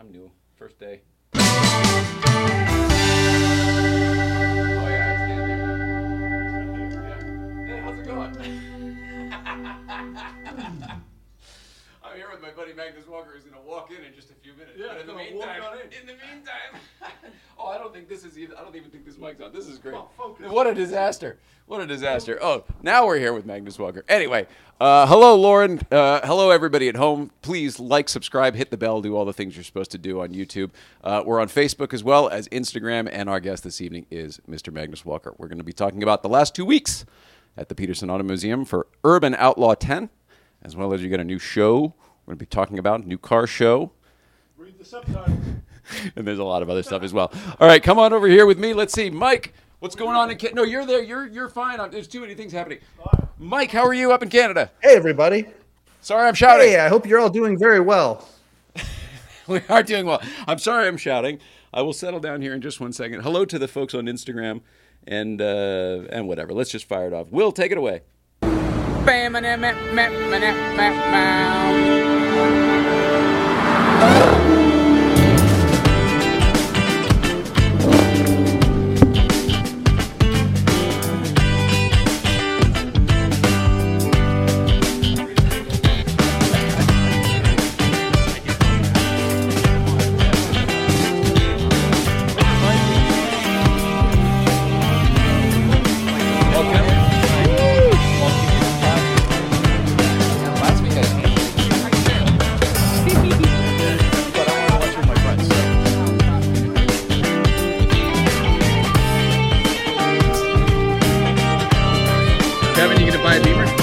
I'm new. First day. How's it going? I'm here with my buddy Magnus Walker, who's going to walk in just a few minutes. Yeah, but in the meantime, oh, I don't even think this mic's on. This is great. Oh, What a disaster. What a disaster. Oh, now we're here with Magnus Walker. Anyway, hello, Lauren. Hello, everybody at home. Please like, subscribe, hit the bell, do all the things you're supposed to do on YouTube. We're on Facebook as well as Instagram, and our guest this evening is Mr. Magnus Walker. We're going to be talking about the last 2 weeks at the Peterson Auto Museum for Urban Outlaw 10, as well as you get a new show we're going to be talking about, new car show. Read the subtitles. And there's a lot of other stuff as well. All right, come on over here with me. Let's see. Mike, what's going on in Canada? No, you're there. You're fine. There's too many things happening. Mike, how are you up in Canada? Hey, everybody. Sorry I'm shouting. Hey, I hope you're all doing very well. We are doing well. I'm sorry I'm shouting. I will settle down here in just 1 second. Hello to the folks on Instagram and whatever. Let's just fire it off. Will, take it away. Kevin, you gonna buy a Beamer?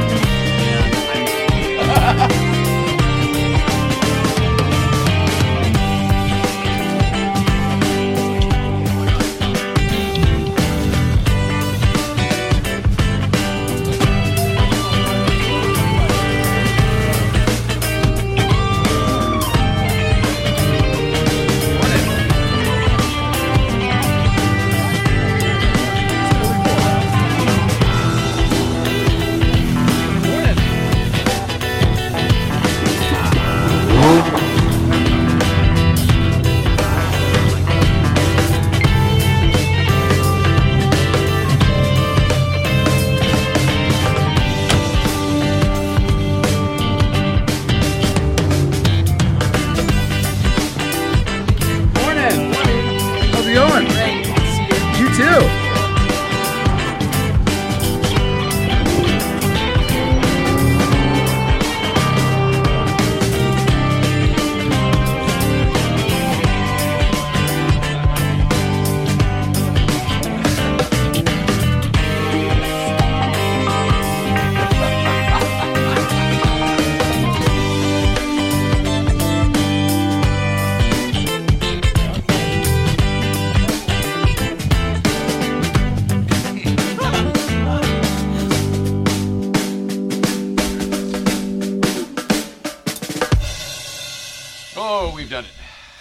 Oh, we've done it.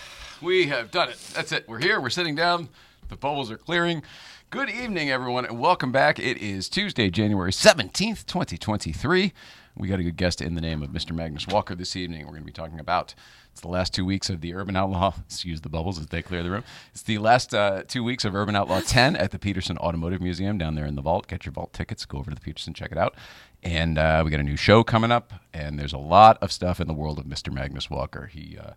We have done it. That's it. We're here. We're sitting down. The bubbles are clearing. Good evening, everyone, and welcome back. It is Tuesday, January 17th, 2023. We got a good guest in the name of Mr. Magnus Walker this evening. We're going to be talking about it's the last 2 weeks of the Urban Outlaw. Excuse the bubbles as they clear the room. It's the last 2 weeks of Urban Outlaw 10 at the Peterson Automotive Museum down there in the vault. Get your vault tickets. Go over to the Peterson, check it out. And we got a new show coming up, and there's a lot of stuff in the world of Mr. Magnus Walker.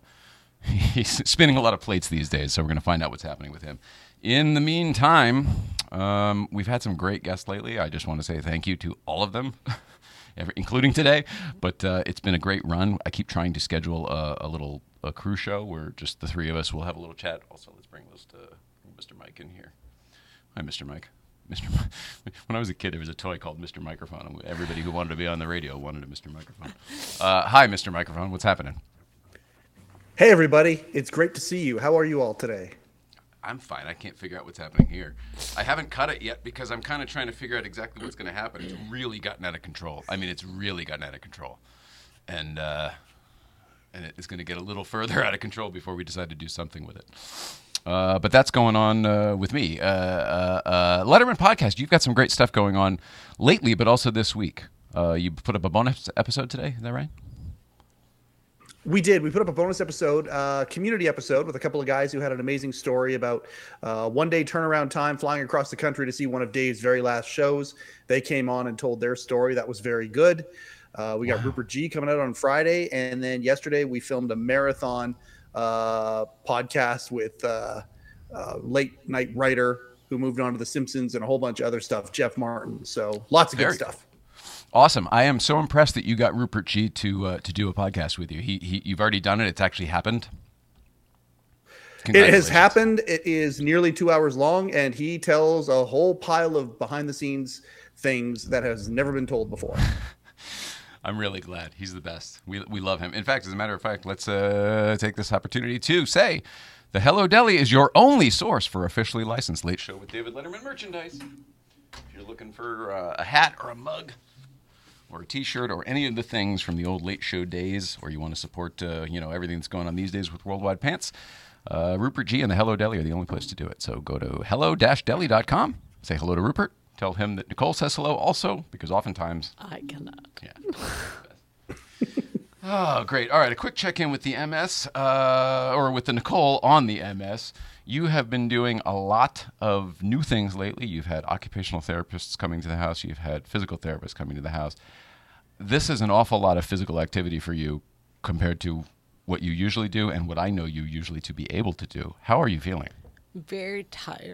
He's spinning a lot of plates these days, so we're going to find out what's happening with him. In the meantime, we've had some great guests lately. I just want to say thank you to all of them, including today. But it's been a great run. I keep trying to schedule a crew show where just the three of us will have a little chat. Also, let's bring Mr. Mike in here. Hi, Mr. Mike. When I was a kid, there was a toy called Mr. Microphone. Everybody who wanted to be on the radio wanted a Mr. Microphone. Hi, Mr. Microphone. What's happening? Hey, everybody. It's great to see you. How are you all today? I'm fine. I can't figure out what's happening here. I haven't cut it yet because I'm kind of trying to figure out exactly what's going to happen. It's really gotten out of control. I mean, it's really gotten out of control. And it's going to get a little further out of control before we decide to do something with it. But that's going on with me. Letterman Podcast, you've got some great stuff going on lately, but also this week. You put up a bonus episode today, is that right? We did. We put up a bonus episode, community episode with a couple of guys who had an amazing story about one-day turnaround time flying across the country to see one of Dave's very last shows. They came on and told their story. That was very good. We got Rupert G coming out on Friday. And then yesterday we filmed a marathon podcast with late night writer who moved on to The Simpsons and a whole bunch of other stuff, Jeff Martin. So lots of good stuff. Awesome. I am so impressed that you got Rupert G to do a podcast with you. You've already done it. It's actually happened. It has happened. It is nearly 2 hours long, and he tells a whole pile of behind-the-scenes things that has never been told before. I'm really glad. He's the best. We love him. In fact, as a matter of fact, let's take this opportunity to say the Hello Deli is your only source for officially licensed Late Show with David Letterman merchandise. If you're looking for a hat or a mug, or a T-shirt, or any of the things from the old Late Show days, or you want to support, everything that's going on these days with Worldwide Pants, Rupert G and the Hello Deli are the only place to do it. So go to hello-deli.com, say hello to Rupert, tell him that Nicole says hello also, because oftentimes... I cannot. Yeah. Oh, great. All right, a quick check-in with the MS, or with the Nicole on the MS. You have been doing a lot of new things lately. You've had occupational therapists coming to the house. You've had physical therapists coming to the house. This is an awful lot of physical activity for you compared to what you usually do and what I know you usually to be able to do. How are you feeling? Very tired.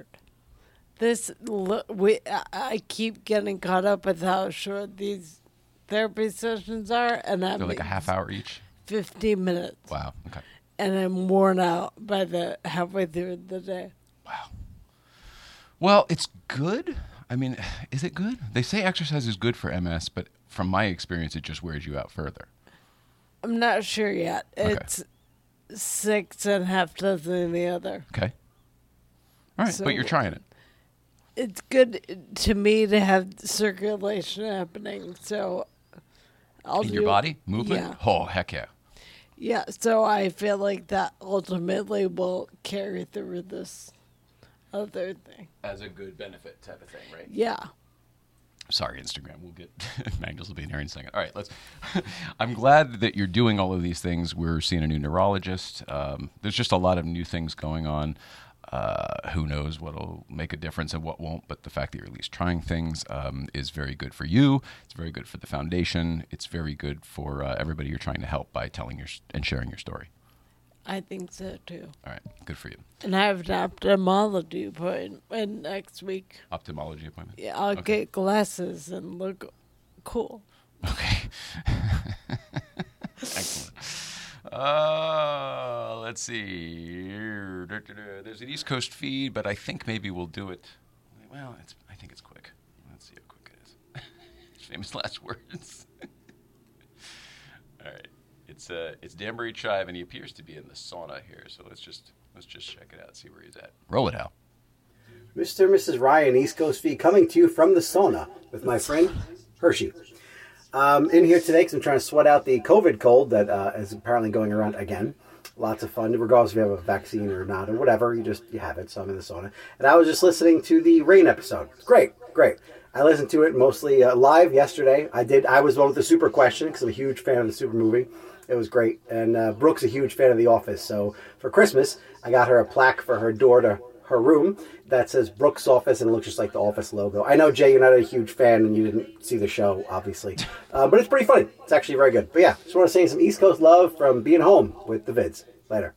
I keep getting caught up with how short these therapy sessions are, and that They're like a half hour each? 15 minutes. Wow, okay. And I'm worn out by the halfway through the day. Wow. Well, it's good. I mean, is it good? They say exercise is good for MS, but from my experience, it just wears you out further. I'm not sure yet. Okay. It's 6 and half dozen the other. Okay. All right, So- but you're trying it. It's good to me to have circulation happening, so I'll In do your body? Movement? Yeah. Oh, heck yeah. Yeah, so I feel like that ultimately will carry through this other thing. As a good benefit type of thing, right? Yeah. Sorry, Instagram. We'll get Magnus will be in here in a second. All right, let's. I'm glad that you're doing all of these things. We're seeing a new neurologist. There's just a lot of new things going on. Who knows what'll make a difference and what won't, but the fact that you're at least trying things is very good for you. It's very good for the foundation. It's very good for everybody you're trying to help by telling and sharing your story. I think so too. All right, good for you. And I have an ophthalmology appointment next week. Ophthalmology appointment? Yeah, I'll Okay. get glasses and look cool. Okay. Excellent. Let's see. There's an East Coast feed, but I think maybe we'll do it. Well, I think it's quick. Let's see how quick it is. Famous last words. All right. It's Danbury Chive, and he appears to be in the sauna here. So let's just check it out, see where he's at. Roll it out. Mr. and Mrs. Ryan, East Coast Feed, coming to you from the sauna with my friend Hershey. In here today because I'm trying to sweat out the COVID cold that is apparently going around again. Lots of fun, regardless if you have a vaccine or not, or whatever. You have it, so I'm in the sauna. And I was just listening to the Rain episode. Great. I listened to it mostly live yesterday. I was one with the Super question because I'm a huge fan of the Super movie. It was great. And Brooke's a huge fan of The Office. So for Christmas, I got her a plaque for her door to her room that says Brooke's Office, and it looks just like the Office logo. I know, Jay, you're not a huge fan and you didn't see the show, obviously. But it's pretty funny. It's actually very good. But yeah, just want to say some East Coast love from being home with the vids. Later.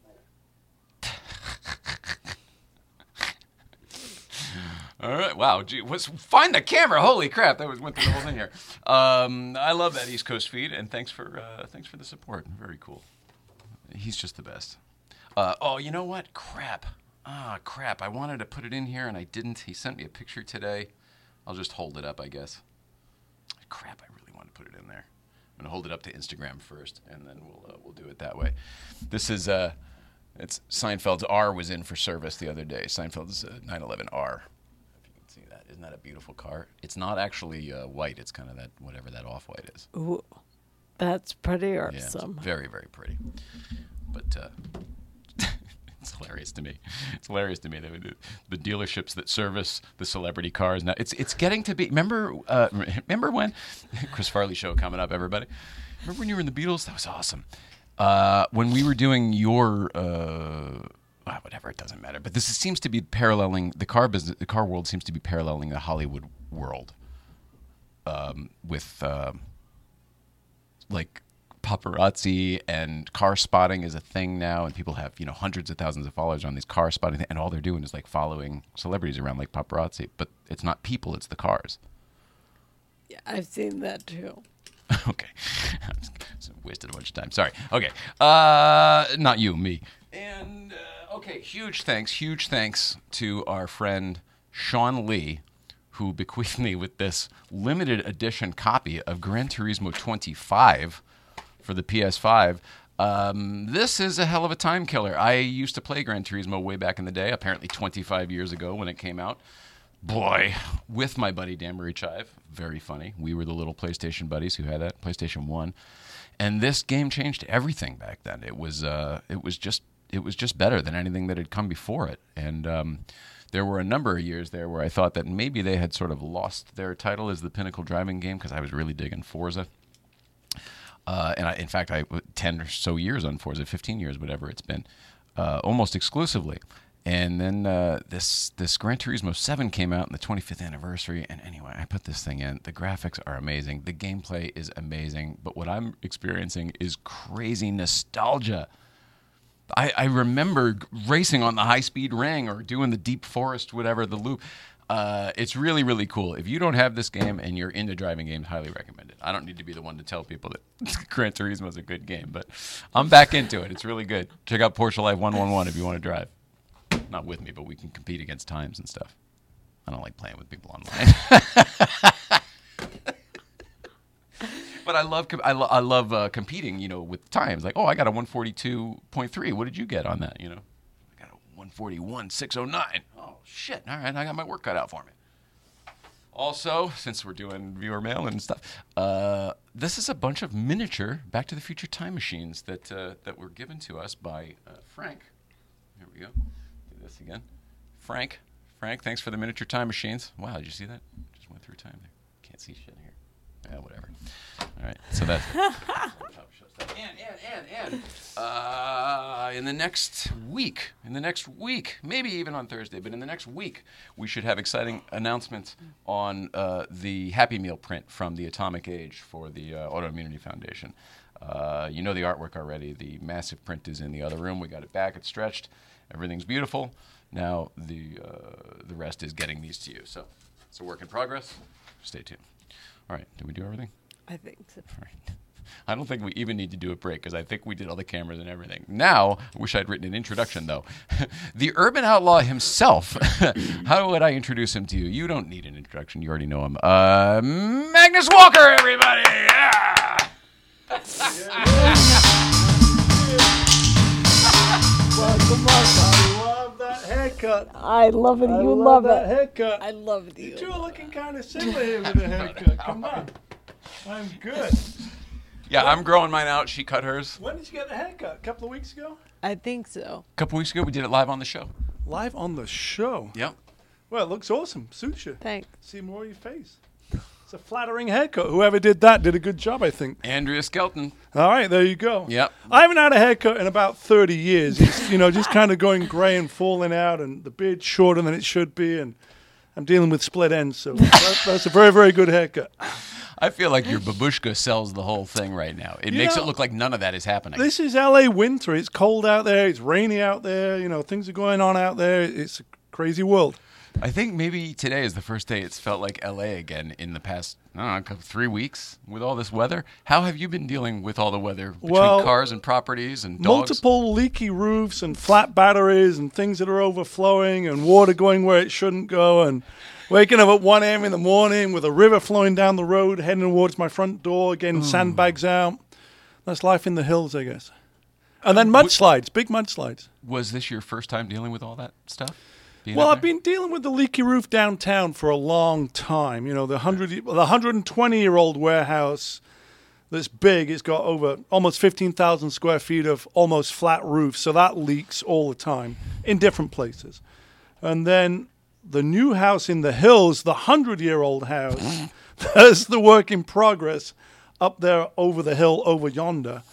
All right, wow. Gee, find the camera. Holy crap, that went through the whole thing here. I love that East Coast feed, and thanks for the support. Very cool. He's just the best. Oh, you know what? Crap. I wanted to put it in here, and I didn't. He sent me a picture today. I'll just hold it up, I guess. Crap, I really want to put it in there. I'm gonna hold it up to Instagram first, and then we'll do it that way. This is it's Seinfeld's R was in for service the other day. Seinfeld's 911R. If you can see that, isn't that a beautiful car? It's not actually white. It's kind of that whatever that off-white is. Ooh, that's pretty Yeah, it's awesome. very, very pretty. But it's hilarious to me. It's hilarious to me that the dealerships that service the celebrity cars now. It's getting to be. Remember when Chris Farley show coming up, everybody. Remember when you were in the Beatles? That was awesome. when we were doing your whatever, it doesn't matter. But this seems to be paralleling the car business. The car world seems to be paralleling the Hollywood world with like paparazzi, and car spotting is a thing now, and people have hundreds of thousands of followers on these car spotting, and all they're doing is like following celebrities around like paparazzi. But it's not people; it's the cars. Yeah, I've seen that too. Okay. Wasted a bunch of time. Sorry. Okay. Not you, me. And, okay, huge thanks to our friend Sean Lee, who bequeathed me with this limited edition copy of Gran Turismo 25 for the PS5. This is a hell of a time killer. I used to play Gran Turismo way back in the day, apparently 25 years ago when it came out. Boy, with my buddy Dan Marie Chive. Very funny. We were the little PlayStation buddies who had that, PlayStation 1. And this game changed everything back then. It was just better than anything that had come before it. And there were a number of years there where I thought that maybe they had sort of lost their title as the pinnacle driving game, because I was really digging Forza. In fact, I 10 or so years on Forza, 15 years, whatever it's been, almost exclusively. And then this Gran Turismo 7 came out in the 25th anniversary. And anyway, I put this thing in. The graphics are amazing. The gameplay is amazing. But what I'm experiencing is crazy nostalgia. I remember racing on the high-speed ring or doing the deep forest, whatever, the loop. It's really, really cool. If you don't have this game and you're into driving games, highly recommend it. I don't need to be the one to tell people that Gran Turismo is a good game, but I'm back into it. It's really good. Check out Porsche Life 111 if you want to drive. Not with me, but we can compete against times and stuff. I don't like playing with people online. But I love competing, with times. Like, I got a 142.3. What did you get on that? I got a 141.609. Oh, shit. All right, I got my work cut out for me. Also, since we're doing viewer mail and stuff, this is a bunch of miniature Back to the Future time machines that were given to us by Frank. Here we go. This again. Frank, thanks for the miniature time machines. Wow, did you see that? Just went through time there. Can't see shit here. Yeah, whatever. All right, so that's and in the next week, maybe even on Thursday, but in the next week, we should have exciting announcements on the Happy Meal print from the Atomic Age for the Autoimmunity Foundation. You know the artwork already. The massive print is in the other room. We got it back. It's stretched. Everything's beautiful. Now the rest is getting these to you. So it's a work in progress. Stay tuned. All right. Did we do everything? I think so. All right. I don't think we even need to do a break because I think we did all the cameras and everything. Now, I wish I'd written an introduction, though. The Urban Outlaw himself. How would I introduce him to you? You don't need an introduction. You already know him. Magnus Walker, everybody! Yeah! Welcome, I love that haircut. I love it. I You love love that it. haircut. I love it. You two are looking kind of similar here with the haircut. Come on. I'm good. Yeah, I'm growing mine out. She cut hers. When did you get the haircut? A couple of weeks ago? I think so. A couple weeks ago, we did it live on the show. Live on the show. Yep. Well, it looks awesome. Suits you. Thanks. See more of your face. It's a flattering haircut. Whoever did that did a good job, I think. Andrea Skelton. All right, there you go. Yep. I haven't had a haircut in about 30 years. It's, just kind of going gray and falling out, and the beard's shorter than it should be, and I'm dealing with split ends, so that's a very, very good haircut. I feel like your babushka sells the whole thing right now. It makes it look like none of that is happening. This is LA winter. It's cold out there. It's rainy out there. Things are going on out there. It's a crazy world. I think maybe today is the first day it's felt like LA again in the past, 3 weeks with all this weather. How have you been dealing with all the weather between cars and properties and dogs? Multiple leaky roofs and flat batteries and things that are overflowing and water going where it shouldn't go, and waking up at 1 a.m. in the morning with a river flowing down the road heading towards my front door, getting sandbags out. That's life in the hills, I guess. And then mudslides, big mudslides. Was this your first time dealing with all that stuff? Well, I've been dealing with the leaky roof downtown for a long time. The 120-year-old warehouse that's big. It's got over almost 15,000 square feet of almost flat roof, so that leaks all the time in different places. And then the new house in the hills, the 100-year-old house, that's the work in progress up there over the hill over yonder.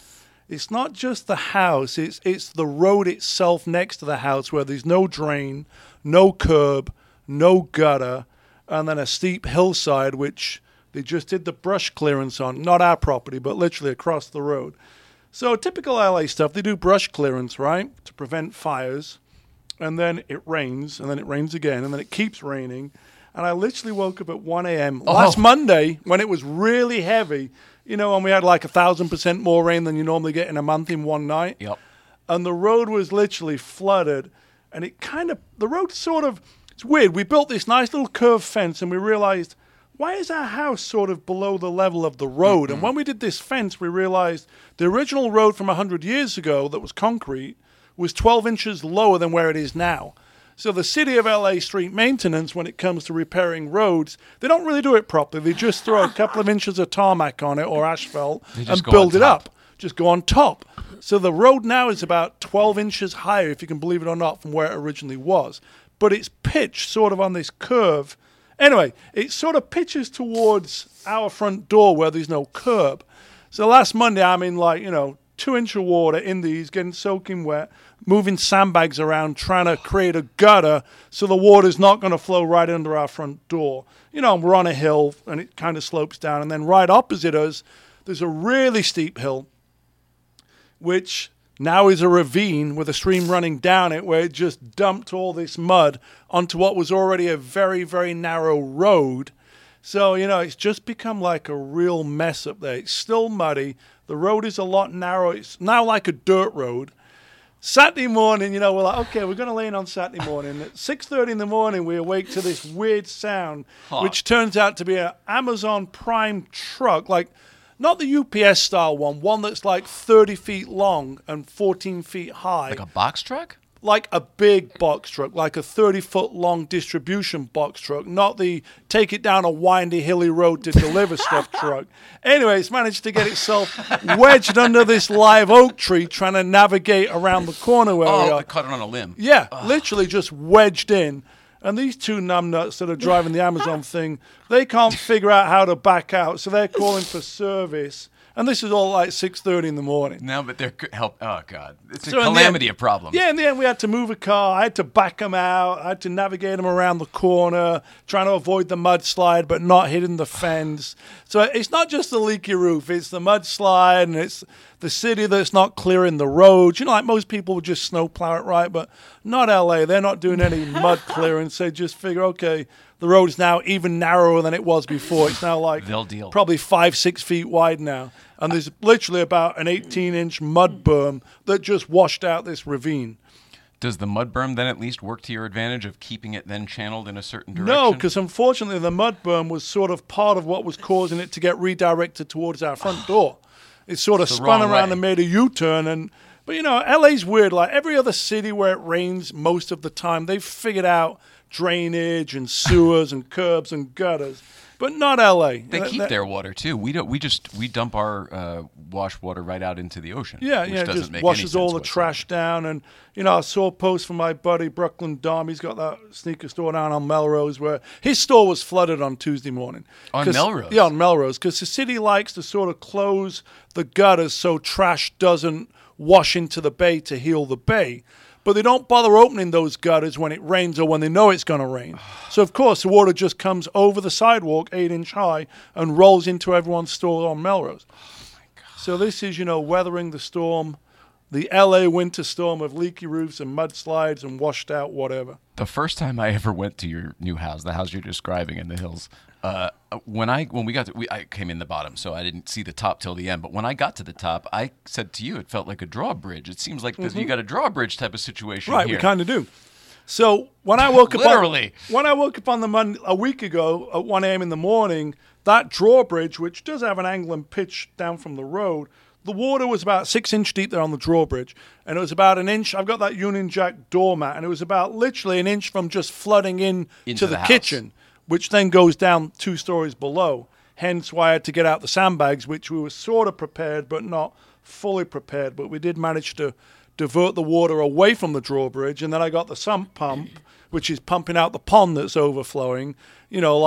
it's not just the house, it's the road itself next to the house where there's no drain, no curb, no gutter, and then a steep hillside, which they just did the brush clearance on. Not our property, but literally across the road. So typical LA stuff, they do brush clearance, right, to prevent fires. And then it rains, and then it rains again, and then it keeps raining. And I literally woke up at 1 a.m. last Monday when it was really heavy, and we had like 1,000% more rain than you normally get in a month in one night. Yep. And the road was literally flooded, and the road sort of, it's weird. We built this nice little curved fence, and we realized, why is our house sort of below the level of the road? Mm-hmm. And when we did this fence, we realized the original road from 100 years ago that was concrete was 12 inches lower than where it is now. So the city of LA street maintenance, when it comes to repairing roads, they don't really do it properly. They just throw a couple of inches of tarmac on it or asphalt and build it up. Just go on top. So the road now is about 12 inches higher, if you can believe it or not, from where it originally was. But it's pitched sort of on this curve. Anyway, it sort of pitches towards our front door where there's no curb. So last Monday, I'm in 2-inch of water in these, getting soaking wet, moving sandbags around, trying to create a gutter so the water's not going to flow right under our front door. We're on a hill, and it kind of slopes down. And then right opposite us, there's a really steep hill, which now is a ravine with a stream running down it, where it just dumped all this mud onto what was already a very, very narrow road. So, it's just become like a real mess up there. It's still muddy. The road is a lot narrower. It's now like a dirt road. Saturday morning, we're like, okay, we're going to lay in on Saturday morning. At 6:30 in the morning, we awake to this weird sound, which turns out to be an Amazon Prime truck, like not the UPS style one that's like 30 feet long and 14 feet high. Like a box truck? Like a big box truck, like a 30-foot long distribution box truck, not the take it down a windy, hilly road to deliver stuff truck. Anyway, it's managed to get itself wedged under this live oak tree, trying to navigate around the corner where we are. They caught it on a limb. Yeah, literally just wedged in. And these two numbnuts that are driving the Amazon thing, they can't figure out how to back out, so they're calling for service. And this is all like 6:30 in the morning. No, but they're help. Oh God, it's a calamity of problems. Yeah, in the end, we had to move a car. I had to back them out. I had to navigate them around the corner, trying to avoid the mudslide, but not hitting the fence. So it's not just the leaky roof; it's the mudslide, and it's the city that's not clearing the roads. Like most people would just snowplow it right, but not LA. They're not doing any mud clearance. They just figure, okay, the road is now even narrower than it was before. It's now like probably 5-6 feet wide now. And there's literally about an 18-inch mud berm that just washed out this ravine. Does the mud berm then at least work to your advantage of keeping it then channeled in a certain direction? No, because unfortunately the mud berm was sort of part of what was causing it to get redirected towards our front door. It sort of spun around and made a U-turn. But LA's weird. Like every other city where it rains most of the time, they've figured out drainage and sewers and curbs and gutters. But not LA. They keep their water too. We don't. We dump our wash water right out into the ocean. Yeah, which doesn't just make washes any all sense the trash down. And I saw a post from my buddy Brooklyn Dom. He's got that sneaker store down on Melrose where his store was flooded on Tuesday morning. On Melrose. Yeah, on Melrose, because the city likes to sort of close the gutters so trash doesn't wash into the bay to heal the bay. But they don't bother opening those gutters when it rains or when they know it's going to rain. So, of course, the water just comes over the sidewalk 8-inch high and rolls into everyone's store on Melrose. Oh, my God. So this is, weathering the storm, the L.A. winter storm of leaky roofs and mudslides and washed out whatever. The first time I ever went to your new house, the house you're describing in the hills, when we got to, I came in the bottom, so I didn't see the top till the end. But when I got to the top, I said to you, it felt like a drawbridge. It seems like you got a drawbridge type of situation right, here. We kind of do. So when I woke up, literally, when I woke up on the Monday a week ago at 1 a.m. in the morning, that drawbridge, which does have an angle and pitch down from the road, the water was about 6 inch deep there on the drawbridge, and it was about an inch. I've got that Union Jack doormat, and it was about literally an inch from just flooding into the kitchen, which then goes down 2 stories below. Hence why I had to get out the sandbags, which we were sort of prepared, but not fully prepared. But we did manage to divert the water away from the drawbridge, and then I got the sump pump, which is pumping out the pond that's overflowing, like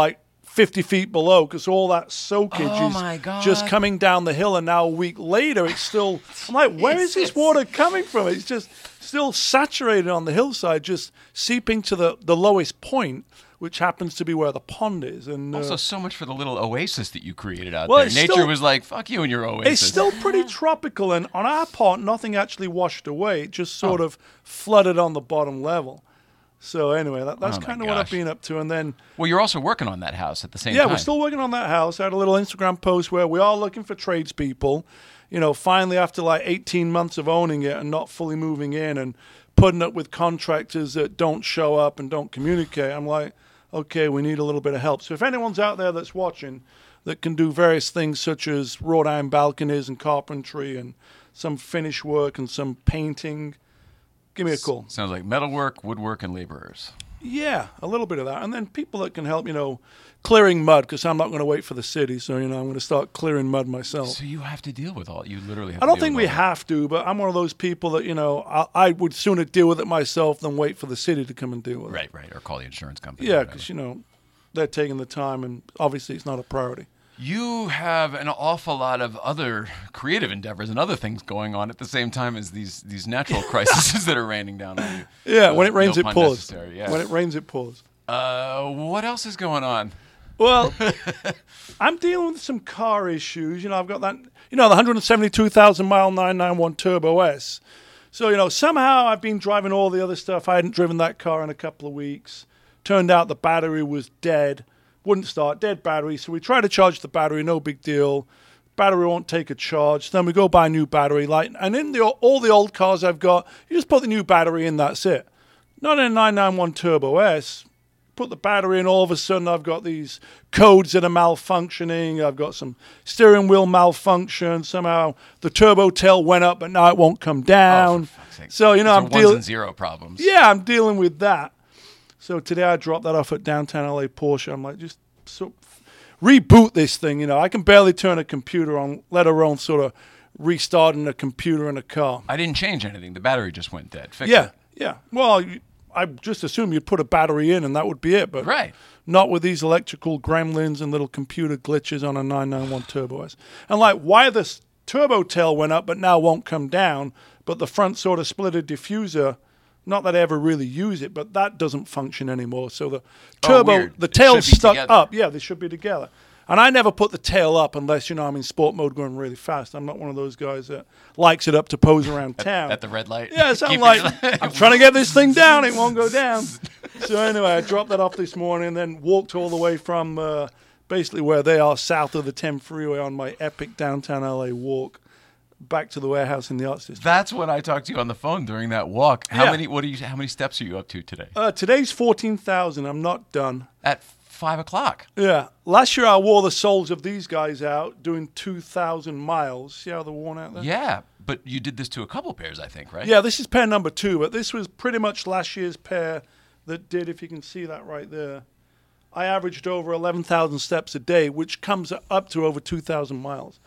50 feet below because all that soakage Oh is my God. just coming down the hill. And now a week later, it's still, I'm like, where is this water coming from? It's just still saturated on the hillside, just seeping to the lowest point, which happens to be where the pond is. And Also, so much for the little oasis that you created out Well, there. it's Nature still- was like, fuck you and your oasis. it's still pretty tropical, and on our part, nothing actually washed away. It just sort of flooded on the bottom level. So anyway, that's Oh my kind of what I've gosh. been up to. And then, Well, you're also working on that house at the same yeah, time. we're still working on that house. I had a little Instagram post where we are looking for tradespeople. Finally, after like 18 months of owning it and not fully moving in and putting up with contractors that don't show up and don't communicate, I'm like, okay, we need a little bit of help. So if anyone's out there that's watching that can do various things such as wrought iron balconies and carpentry and some finish work and some painting, give me a call. Sounds like metalwork, woodwork, and laborers. Yeah, a little bit of that. And then people that can help, clearing mud, because I'm not going to wait for the city. So, I'm going to start clearing mud myself. So you have to deal with all. You literally have I to don't deal think with we all have to, but I'm one of those people that, I would sooner deal with it myself than wait for the city to come and deal with that. it. Right. Or call the insurance company. Yeah, or whatever. because, they're taking the time, and obviously it's not a priority. You have an awful lot of other creative endeavors and other things going on at the same time as these natural crises that are raining down on you. Yeah, when it rains, no it pun pours. necessary, yeah. When it rains, it pours. What else is going on? Well, I'm dealing with some car issues. I've got that, the 172,000 mile 991 Turbo S. So, somehow I've been driving all the other stuff. I hadn't driven that car in a couple of weeks. Turned out the battery was dead. Wouldn't start, dead battery. So we try to charge the battery, no big deal. Battery won't take a charge. Then we go buy a new battery. And in all the old cars I've got, you just put the new battery in, that's it. Not in a 991 Turbo S. Put the battery in, all of a sudden I've got these codes that are malfunctioning. I've got some steering wheel malfunction. Somehow the turbo tail went up, but now it won't come down. Oh, for fuck's sake. So, These are I'm ones dealing. and zero problems. Yeah, I'm dealing with that. So today I dropped that off at downtown LA Porsche. I'm like, just reboot this thing. I can barely turn a computer on, let alone sort of restarting a computer in a car. I didn't change anything. The battery just went dead. Fix Yeah, it. yeah. Well, I just assume you'd put a battery in and that would be it. But Right. not with these electrical gremlins and little computer glitches on a 991 Turbo S. And why the turbo tail went up but now won't come down, but the front sort of splitter diffuser, not that I ever really use it, but that doesn't function anymore. So the turbo, weird. the It tail's should be stuck together. up. Yeah, they should be together. And I never put the tail up unless, I'm in sport mode going really fast. I'm not one of those guys that likes it up to pose around town. At the red light. Yeah, so I'm Keep like, it- I'm trying to get this thing down. It won't go down. So anyway, I dropped that off this morning and then walked all the way from basically where they are south of the 10 freeway on my epic downtown LA walk back to the warehouse in the Arts District. That's when I talked to you on the phone during that walk. How Yeah. many steps are you up to today? Today's 14,000. I'm not done. At 5:00. Yeah. Last year I wore the soles of these guys out doing 2,000 miles. See how they're worn out there? Yeah, but you did this to a couple pairs, I think, right? Yeah, this is pair number 2, but this was pretty much last year's pair that did, if you can see that right there. I averaged over 11,000 steps a day, which comes up to over 2,000 miles.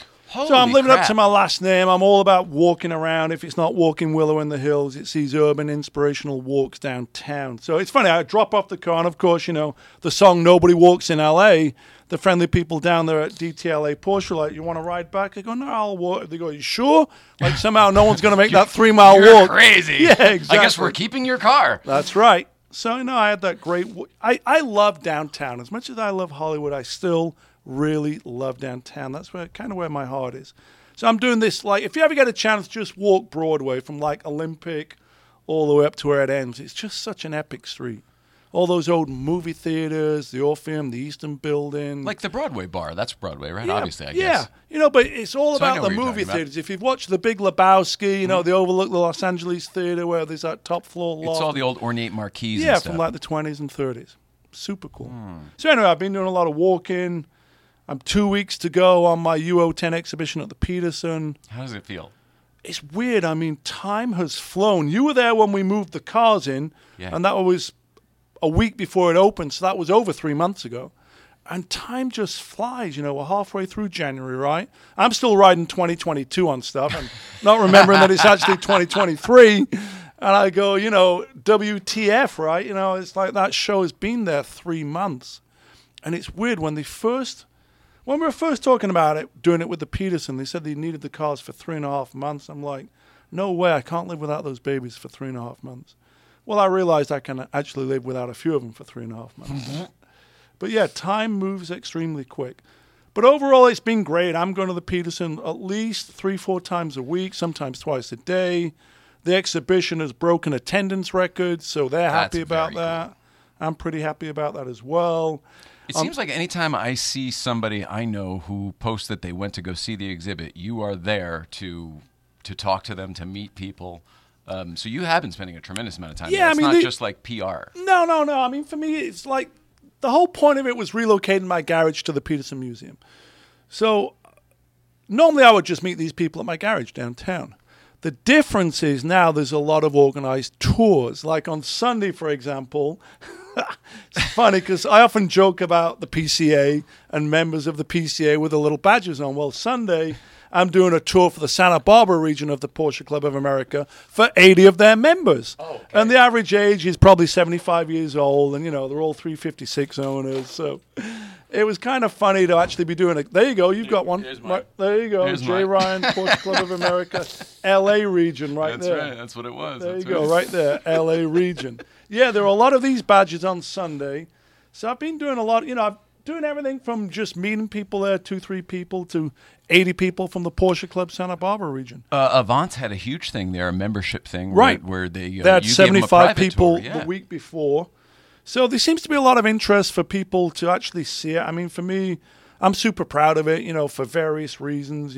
So I'm living up to my last name. I'm all about walking around. If it's not walking Willow in the Hills, it's these urban inspirational walks downtown. So it's funny. I drop off the car, and of course, the song "Nobody Walks in L.A." The friendly people down there at DTLA Porsche are like, "You want to ride back?" I go, "No, I'll walk." They go, "You sure?" Like somehow no one's going to make that 3-mile You're walk. crazy. Yeah, exactly. I guess we're keeping your car. That's right. So, I had that great... I love downtown. As much as I love Hollywood, I still really love downtown. That's kind of where my heart is. So I'm doing this, if you ever get a chance, just walk Broadway from, Olympic all the way up to where it ends. It's just such an epic street. All those old movie theaters, the Orpheum, the Eastern Building. Like the Broadway bar. That's Broadway, right? Yeah, Obviously, I guess. Yeah, but it's all So I know about the what you're movie talking about. theaters. If you've watched The Big Lebowski, they overlook the Los Angeles theater where there's that top floor loft. It's all the old ornate marquees Yeah, and stuff. from the 20s and 30s. Super cool. So anyway, I've been doing a lot of walking. I'm 2 weeks to go on my UO10 exhibition at the Peterson. How does it feel? It's weird. I mean, time has flown. You were there when we moved the cars in, Yeah. and that was a week before it opened, so that was over 3 months ago. And time just flies. We're halfway through January, right? I'm still riding 2022 on stuff and not remembering that it's actually 2023. And I go, WTF, right? It's like that show has been there 3 months. And it's weird when we were first talking about it, doing it with the Peterson, they said they needed the cars for 3.5 months. I'm like, no way, I can't live without those babies for 3.5 months. Well, I realized I can actually live without a few of them for 3.5 months. But yeah, time moves extremely quick. But overall, it's been great. I'm going to the Peterson at least 3-4 times a week, sometimes twice a day. The exhibition has broken attendance records, so they're happy about that. Cool. I'm pretty happy about that as well. It seems like anytime I see somebody I know who posts that they went to go see the exhibit, you are there to talk to them, to meet people. So you have been spending a tremendous amount of time there. It's not just like PR. No. I mean, for me, it's like the whole point of it was relocating my garage to the Peterson Museum. So normally I would just meet these people at my garage downtown. The difference is now there's a lot of organized tours. Like on Sunday, for example, it's funny because I often joke about the PCA and members of the PCA with the little badges on. Well, Sunday, I'm doing a tour for the Santa Barbara region of the Porsche Club of America for 80 of their members. Oh, okay. And the average age is probably 75 years old, and, they're all 356 owners. So it was kind of funny to actually be doing it. There you go. You've got one. Right, there you go. Here's Jay Ryan, Porsche Club of America, L.A. region right there. That's right. That's what it was. There you go. Right there, L.A. region. Yeah, there are a lot of these badges on Sunday. So I've been doing a lot, I'm doing everything from just meeting people there, 2-3 people, to 80 people from the Porsche Club Santa Barbara region. Avant had a huge thing there, a membership thing, right? Where they had 75 people the week before. So there seems to be a lot of interest for people to actually see it. I mean, for me, I'm super proud of it. For various reasons.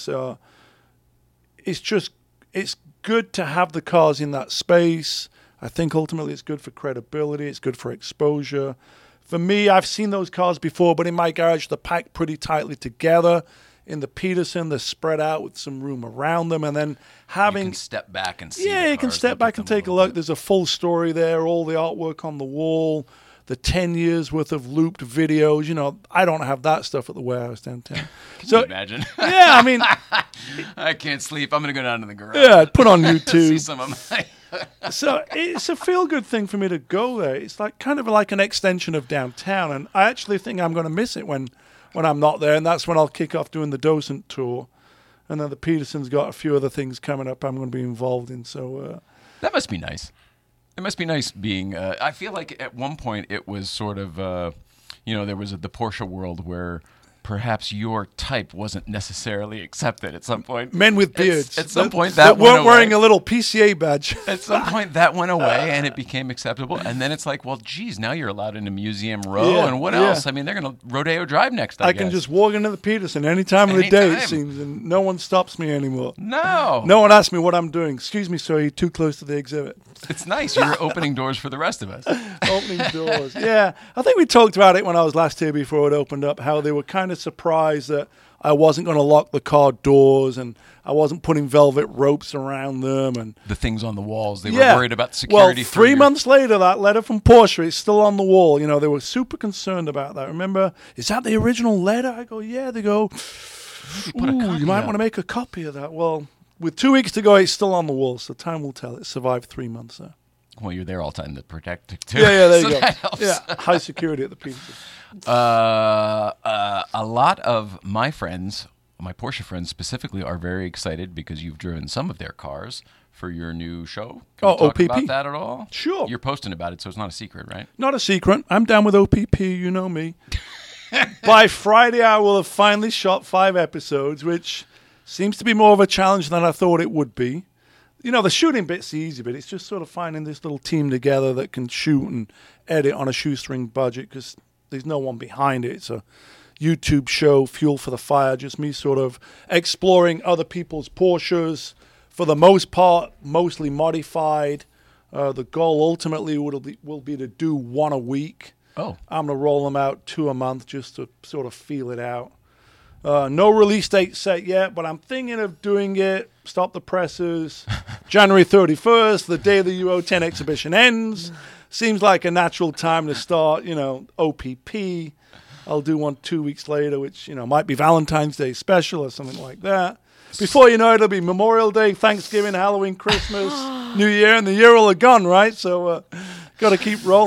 It's good to have the cars in that space. I think ultimately it's good for credibility. It's good for exposure. For me, I've seen those cars before, but in my garage, they're packed pretty tightly together. In the Peterson, they're spread out with some room around them. And then you can step back and see you can step back and take a look. There's a full story there, all the artwork on the wall, the 10 years worth of looped videos. I don't have that stuff at the warehouse downtown. Can you imagine? Yeah, I mean. I can't sleep. I'm going to go down to the garage. Yeah, I'd put on YouTube. See some of my... So it's a feel-good thing for me to go there. It's kind of like an extension of downtown, and I actually think I'm going to miss it when I'm not there, and that's when I'll kick off doing the Docent tour. And then the Peterson's got a few other things coming up I'm going to be involved in. So that must be nice. It must be nice being. I feel like at one point it was sort of, there was the Porsche world where perhaps your type wasn't necessarily accepted at some point. Men with beards. At some point that weren't wearing a little PCA badge. At some point that went away and it became acceptable. And then it's like, well, geez, now you're allowed into Museum Row and what else? I mean, they're going to Rodeo Drive next, I guess. can just walk into the Peterson any time of the day, it seems, and no one stops me anymore. No. No one asks me what I'm doing. Excuse me, sir, you're too close to the exhibit. It's nice. You're opening doors for the rest of us. Opening doors. Yeah. I think we talked about it when I was last here before it opened up, how they were kind of surprised that I wasn't going to lock the car doors and I wasn't putting velvet ropes around them. And the things on the walls, they were worried about security. Well, 3 months later, that letter from Porsche is still on the wall. They were super concerned about that. Remember, is that the original letter? I go, yeah. They go, you might want to make a copy of that. Well, with 2 weeks to go, it's still on the wall, so time will tell. It survived 3 months there. Well, you're there all the time to protect it, too. Yeah, there you go. Yeah, high security at the Peterson. A lot of my friends, my Porsche friends specifically, are very excited because you've driven some of their cars for your new show. Can you talk OPP. About that at all? Sure. You're posting about it, so it's not a secret, right? Not a secret. I'm down with OPP. You know me. By Friday, I will have finally shot 5 episodes, which seems to be more of a challenge than I thought it would be. The shooting bit's easy, but it's just sort of finding this little team together that can shoot and edit on a shoestring budget because there's no one behind it. It's a YouTube show, Fuel for the Fire, just me sort of exploring other people's Porsches, for the most part, mostly modified. The goal ultimately will be to do 1 a week. Oh. I'm going to roll them out 2 a month just to sort of feel it out. No release date set yet, but I'm thinking of doing it, stop the presses, January 31st, the day the UO10 exhibition ends. Seems like a natural time to start, OPP. I'll do one 2 weeks later, which, might be Valentine's Day special or something like that. Before you know it, it'll be Memorial Day, Thanksgiving, Halloween, Christmas, New Year, and the year will have gone, right? So got to keep rolling.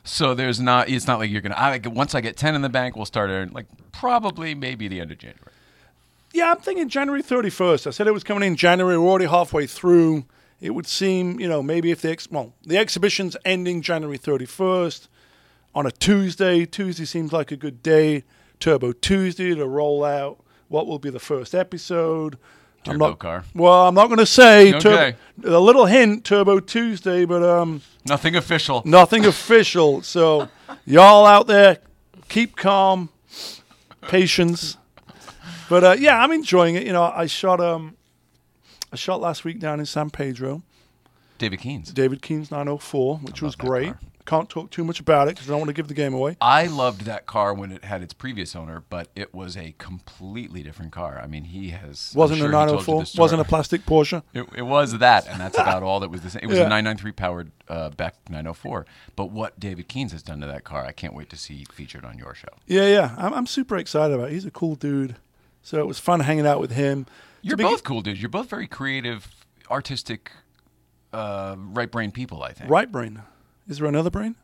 So it's not like you're going to, once I get 10 in the bank, we'll start earning, like probably maybe the end of January. Yeah, I'm thinking January 31st. I said it was coming in January. We're already halfway through. It would seem, maybe if the exhibition's ending January 31st on a Tuesday. Tuesday seems like a good day. Turbo Tuesday to roll out what will be the first episode. Turbo car. Well, I'm not going to say. Okay. A little hint, Turbo Tuesday, but Nothing official. nothing official. So y'all out there, keep calm, patience. But yeah, I'm enjoying it. I shot last week down in San Pedro. David Keynes. David Keynes 904, which was that great. car. Can't talk too much about it because I don't want to give the game away. I loved that car when it had its previous owner, but it was a completely different car. I mean, he has... Wasn't I'm a sure he told you 904. the story. Wasn't a plastic Porsche. It was that, and that's about all that was the same. It was Yeah. a 993 powered Beck 904. But what David Keynes has done to that car, I can't wait to see featured on your show. Yeah. I'm super excited about it. He's a cool dude. So it was fun hanging out with him. You're both cool dudes. You're both very creative, artistic, right brain people, I think. Right brain. Is there another brain?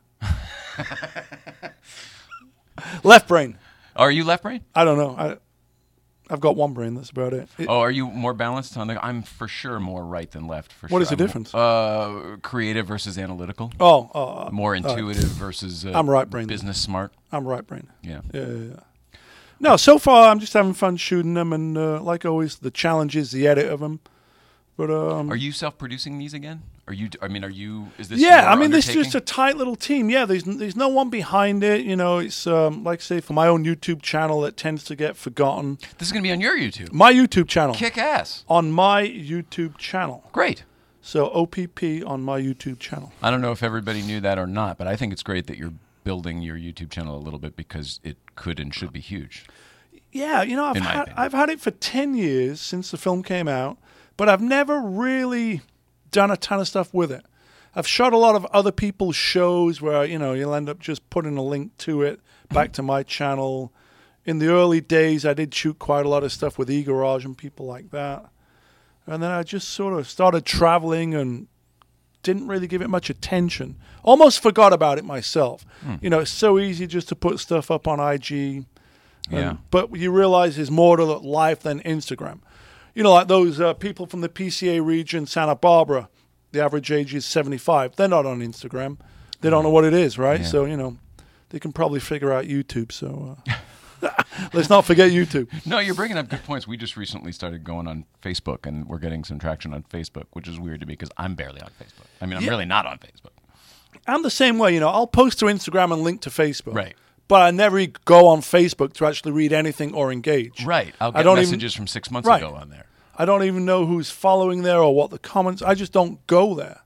Left brain. Are you left brain? I don't know. I've got one brain. That's about it. Are you more balanced on the? I'm for sure more right than left. For sure. What is the difference? Creative versus analytical. More More intuitive versus. I'm right brain. Business smart. I'm right brain. Yeah. Yeah. No, so far I'm just having fun shooting them, and like always, the challenge is the edit of them. But are you self-producing these again? Are you? Is this? Yeah, your I mean, this is undertaking? just a tight little team. Yeah, there's no one behind it. It's like I say, for my own YouTube channel that tends to get forgotten. This is going to be on your YouTube. My YouTube channel. Kick ass. On my YouTube channel. Great. So OPP on my YouTube channel. I don't know if everybody knew that or not, but I think it's great that you're building your YouTube channel a little bit because it could and should be huge. Yeah, I've had it for 10 years since the film came out, but I've never really done a ton of stuff with it. I've shot a lot of other people's shows where, you'll end up just putting a link to it back to my channel. In the early days, I did shoot quite a lot of stuff with eGarage and people like that. And then I just sort of started traveling and didn't really give it much attention. Almost forgot about it myself. It's so easy just to put stuff up on IG. Yeah. But you realize there's more to life than Instagram. Like those people from the PCA region, Santa Barbara, the average age is 75. They're not on Instagram. They don't know what it is, right? Yeah. So, they can probably figure out YouTube. So let's not forget YouTube. No, you're bringing up good points. We just recently started going on Facebook, and we're getting some traction on Facebook, which is weird to me because I'm barely on Facebook. I mean, I'm really not on Facebook. I'm the same way. I'll post to Instagram and link to Facebook. Right. But I never go on Facebook to actually read anything or engage. Right. I'll get messages from 6 months ago on there. I don't even know who's following there or what the comments. I just don't go there.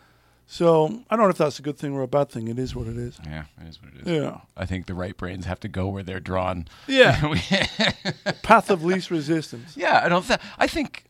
So I don't know if that's a good thing or a bad thing. It is what it is. Yeah, it is what it is. Yeah. I think the right brains have to go where they're drawn. Yeah. Path of least resistance. Yeah, I think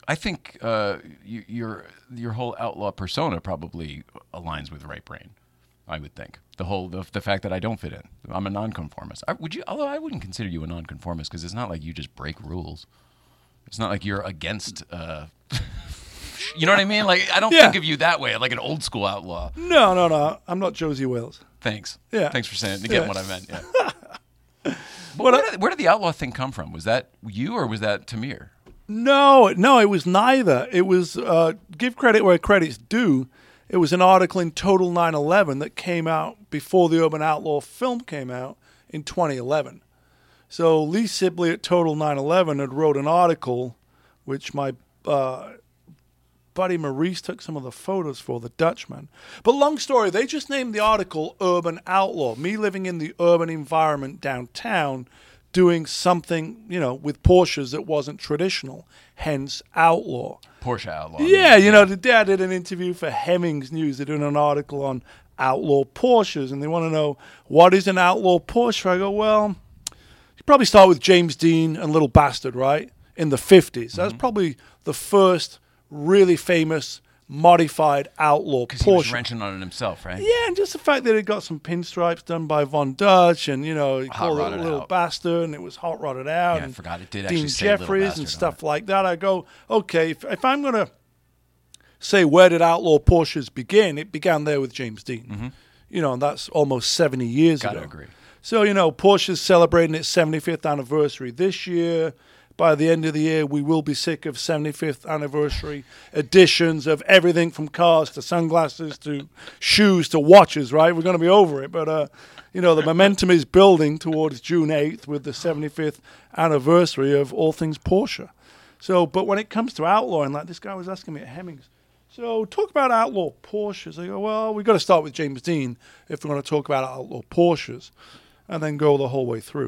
your whole outlaw persona probably aligns with right brain. I would think the fact that I don't fit in. I'm a nonconformist. Although I wouldn't consider you a nonconformist because it's not like you just break rules. It's not like you're against. You know what I mean? Like I don't think of you that way, like an old school outlaw. No. I'm not Josie Wales. Thanks. Yeah. Thanks for saying it. Getting what I meant. Yeah. But where did the outlaw thing come from? Was that you or was that Tamir? No, it was neither. It was give credit where credit's due. It was an article in Total 9/11 that came out before the Urban Outlaw film came out in 2011. So Lee Sibley at Total 9/11 had wrote an article, which my buddy Maurice took some of the photos for, the Dutchman. But long story, they just named the article Urban Outlaw. Me living in the urban environment downtown, doing something, with Porsches that wasn't traditional, hence Outlaw. Porsche outlaw. Yeah, the dad did an interview for Hemmings News. They're doing an article on outlaw Porsches, and they want to know, what is an outlaw Porsche? I go, well, you probably start with James Dean and Little Bastard, right? In the 50s. That's probably the first really famous modified outlaw Because he was Porsche. wrenching on it himself, right? Yeah, and just the fact that it got some pinstripes done by Von Dutch, and he called it Hot-rodded Little out. Bastard, and it was hot rodded out. Yeah, I and forgot it did Dean actually say Little Jeffries Bastard and on stuff it. like that. I go, okay, if I'm going to say where did outlaw Porsches begin, it began there with James Dean. and that's almost 70 years Gotta ago. agree. So, Porsche's celebrating its 75th anniversary this year. By the end of the year, we will be sick of 75th anniversary editions of everything from cars to sunglasses to shoes to watches, right? We're going to be over it. But, the momentum is building towards June 8th with the 75th anniversary of all things Porsche. So, but when it comes to outlawing, like this guy was asking me at Hemmings, so talk about outlaw Porsches. I go, well, we've got to start with James Dean if we're going to talk about outlaw Porsches and then go the whole way through.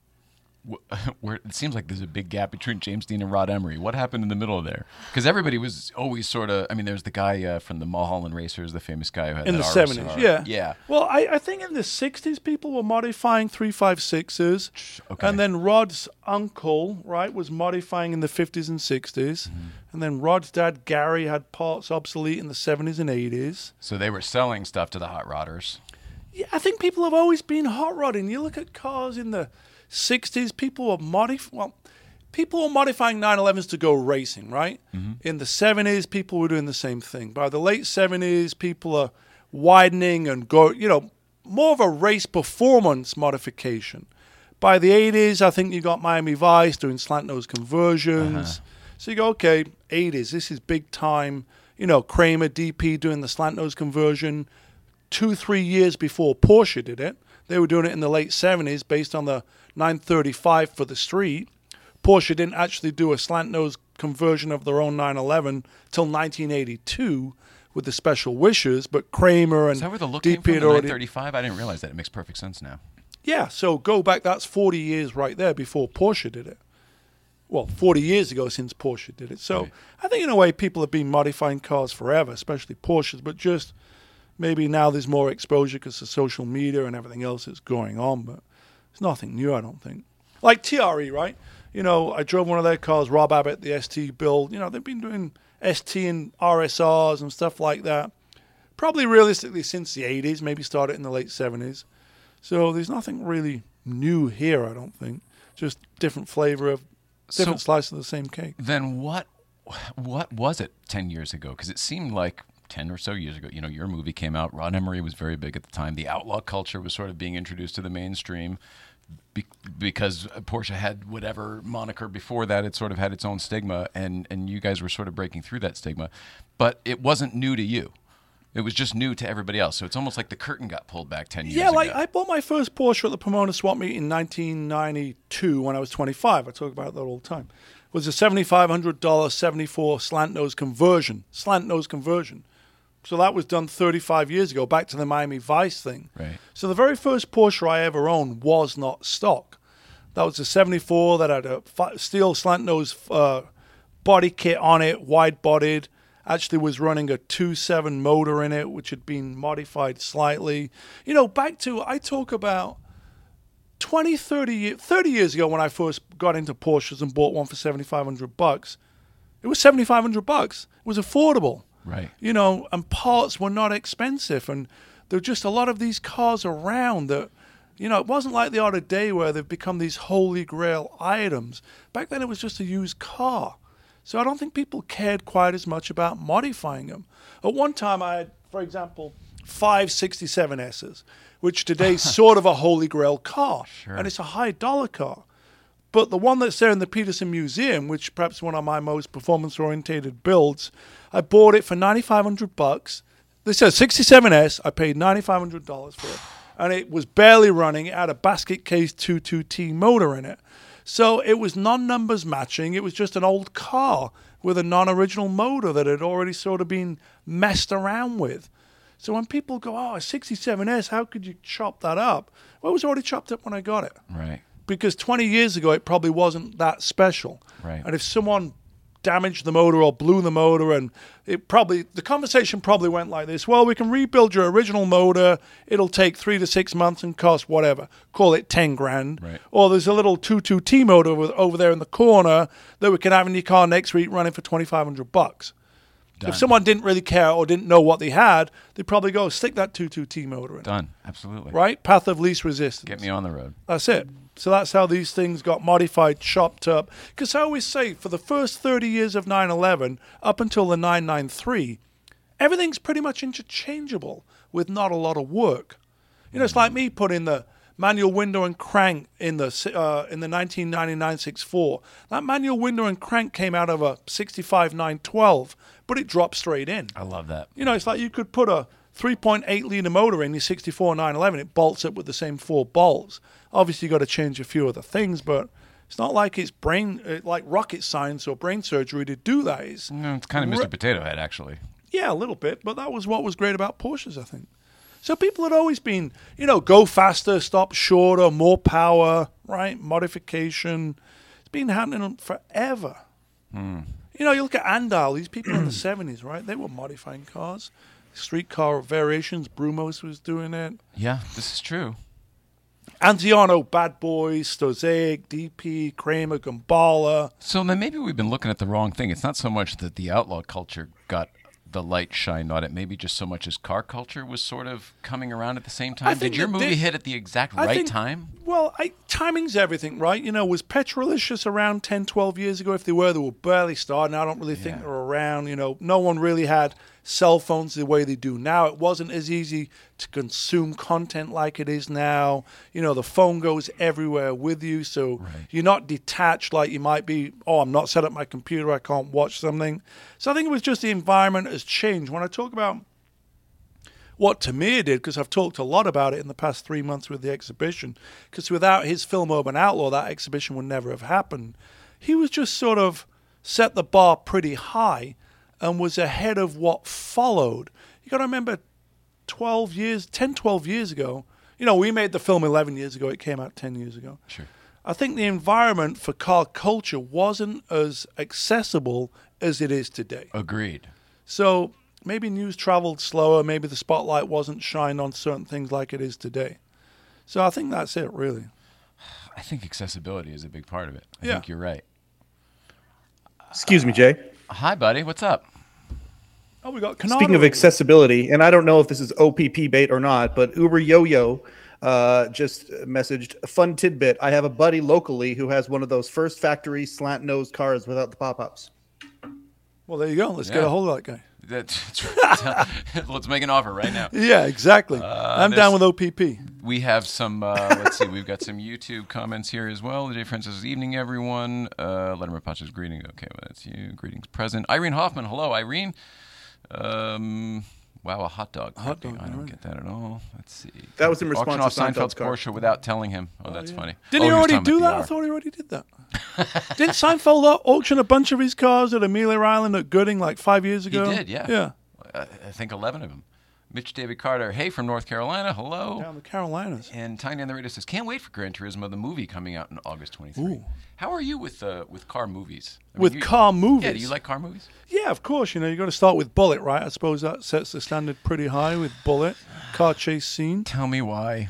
Where it seems like there's a big gap between James Dean and Rod Emery. What happened in the middle there? Because everybody was always sort of. I mean, there's the guy from the Mulholland Racers, the famous guy who had In that the RSR. 70s, yeah. Yeah. Well, I think in the 60s, people were modifying 356s. Okay. And then Rod's uncle, right, was modifying in the 50s and 60s. And then Rod's dad, Gary, had parts obsolete in the 70s and 80s. So they were selling stuff to the hot rodders. Yeah, I think people have always been hot rodding. You look at cars in the 60s, people were modifying 911s to go racing, right? In the 70s, people were doing the same thing. By the late 70s, people are widening and more of a race performance modification. By the 80s, I think you got Miami Vice doing slant nose conversions. So you go, okay, 80s, this is big time. Kramer, DP doing the slant nose conversion 2-3 years before Porsche did it. They were doing it in the late 70s based on the 935 for the street. Porsche didn't actually do a slant nose conversion of their own 911 till 1982 with the special wishes, but Kramer and Is that where the look came DP from, had the already. 935? I didn't realize that. It makes perfect sense now. Yeah, so go back, that's 40 years right there before Porsche did it. Well, 40 years ago since Porsche did it. So Right. I think in a way people have been modifying cars forever, especially Porsches, but just maybe now there's more exposure because of social media and everything else that's going on, but it's nothing new, I don't think. Like TRE, right? I drove one of their cars, Rob Abbott, the ST build. They've been doing ST and RSRs and stuff like that. Probably realistically since the 80s, maybe started in the late 70s. So there's nothing really new here, I don't think. Just different flavor of different slice of the same cake. Then what was it 10 years ago? Because it seemed like 10 or so years ago, your movie came out. Rod Emery was very big at the time. The outlaw culture was sort of being introduced to the mainstream because Porsche had whatever moniker before that. It sort of had its own stigma, and you guys were sort of breaking through that stigma. But it wasn't new to you. It was just new to everybody else. So it's almost like the curtain got pulled back 10 years ago. Yeah, like I bought my first Porsche at the Pomona Swap Meet in 1992 when I was 25. I talk about that all the time. It was a $7,500 74 slant nose conversion. So that was done 35 years ago, back to the Miami Vice thing. Right. So the very first Porsche I ever owned was not stock. That was a 74 that had a steel slant nose body kit on it, wide-bodied. Actually was running a 2.7 motor in it, which had been modified slightly. I talk about 30 years ago when I first got into Porsches and bought one for $7,500. It was $7,500. It was affordable. Right. And parts were not expensive. And there were just a lot of these cars around that, it wasn't like the other day where they've become these holy grail items. Back then it was just a used car. So I don't think people cared quite as much about modifying them. At one time I had, for example, 5 67Ss, which today's sort of a holy grail car. Sure. And it's a high dollar car. But the one that's there in the Peterson Museum, which perhaps one of my most performance-orientated builds, I bought it for $9,500. This says 67S. I paid $9,500 for it. And it was barely running. It had a basket case 2.2T motor in it. So it was non-numbers matching. It was just an old car with a non-original motor that had already sort of been messed around with. So when people go, a 67S, how could you chop that up? Well, it was already chopped up when I got it. Right. Because 20 years ago, it probably wasn't that special. Right. And if someone damaged the motor or blew the motor, and the conversation probably went like this: well, we can rebuild your original motor. It'll take 3 to 6 months and cost whatever. Call it $10,000. Right. Or there's a little 2.2T motor over there in the corner that we can have in your car next week running for $2,500. Done. If someone didn't really care or didn't know what they had, they'd probably go stick that 2.2T motor in. Done. Absolutely. Right? Path of least resistance. Get me on the road. That's it. So that's how these things got modified, chopped up. Because I always say, for the first 30 years of 911, up until the 993, everything's pretty much interchangeable with not a lot of work. You know, it's like me putting the manual window and crank in the 1999 6.4. That manual window and crank came out of a 65 912, but it dropped straight in. I love that. You know, it's like you could put a 3.8 liter motor in your 64 911. It bolts up with the same 4 bolts. Obviously, you got to change a few other things, but it's not like it's like rocket science or brain surgery to do that. It's kind of Mr. Potato Head, actually. Yeah, a little bit, but that was what was great about Porsches, I think. So people had always been, you know, go faster, stop shorter, more power, right? Modification. It's been happening forever. You know, you look at Andal, these people in the 70s, right? They were modifying cars. Streetcar variations, Brumos was doing it. Yeah, this is true. Anziano, Bad Boys, Stozaic, DP, Kramer, Gambala. So then maybe we've been looking at the wrong thing. It's not so much that the outlaw culture got the light shined on it, maybe just so much as car culture was sort of coming around at the same time. Did your movie hit at the exact right time? Well, timing's everything, right? You know, was Petrolicious around 10, 12 years ago? If they were barely starting. I don't really think they were around. You know, no one really had cell phones the way they do now. It wasn't as easy to consume content like it is now. You know, the phone goes everywhere with you, so you're not detached like you might be, I'm not set up my computer, I can't watch something. So I think it was just the environment has changed. When I talk about what Tamir did, because I've talked a lot about it in the past 3 months with the exhibition, because without his film Urban Outlaw, that exhibition would never have happened. He was just sort of set the bar pretty high and was ahead of what followed. You got to remember 12 years ago, you know, we made the film 11 years ago. It came out 10 years ago. Sure. I think the environment for car culture wasn't as accessible as it is today. Agreed. So maybe news traveled slower. Maybe the spotlight wasn't shined on certain things like it is today. So I think that's it, really. I think accessibility is a big part of it. I Yeah. think you're right. Excuse me, Jay. Hi, buddy. What's up? Oh, we got Canada. Speaking of accessibility, and I don't know if this is OPP bait or not, but Uber Yo-Yo just messaged a fun tidbit. I have a buddy locally who has one of those first factory slant-nosed cars without the pop-ups. Well, there you go. Let's get a hold of that guy. Let's make an offer right now. Yeah, exactly. I'm down with OPP. We have some, let's see, we've got some YouTube comments here as well. Jay Francis, evening, everyone. Latimer Pacha's greeting. Okay, well, that's you. Greetings present. Irene Hoffman, hello, Irene. Wow, a hot dog. Hot dog, I don't get that at all. Let's see. That was in response Auction off to Seinfeld's car. Porsche without telling him. Oh, that's funny. Didn't he was already talking do about that? PR. I thought he already did that. Didn't Seinfeld auction a bunch of his cars at Amelia Island at Gooding like 5 years ago? He did, yeah. Yeah. I think 11 of them. Mitch David Carter, hey, from North Carolina, hello. Down the Carolinas. And Tiny on the Radio says, can't wait for Gran Turismo, the movie coming out in August 23. Ooh. How are you with car movies? I mean, With car movies? Yeah, do you like car movies? Yeah, of course. You know, you got to start with Bullet, right? I suppose that sets the standard pretty high with Bullet. Car chase scene. Tell me why.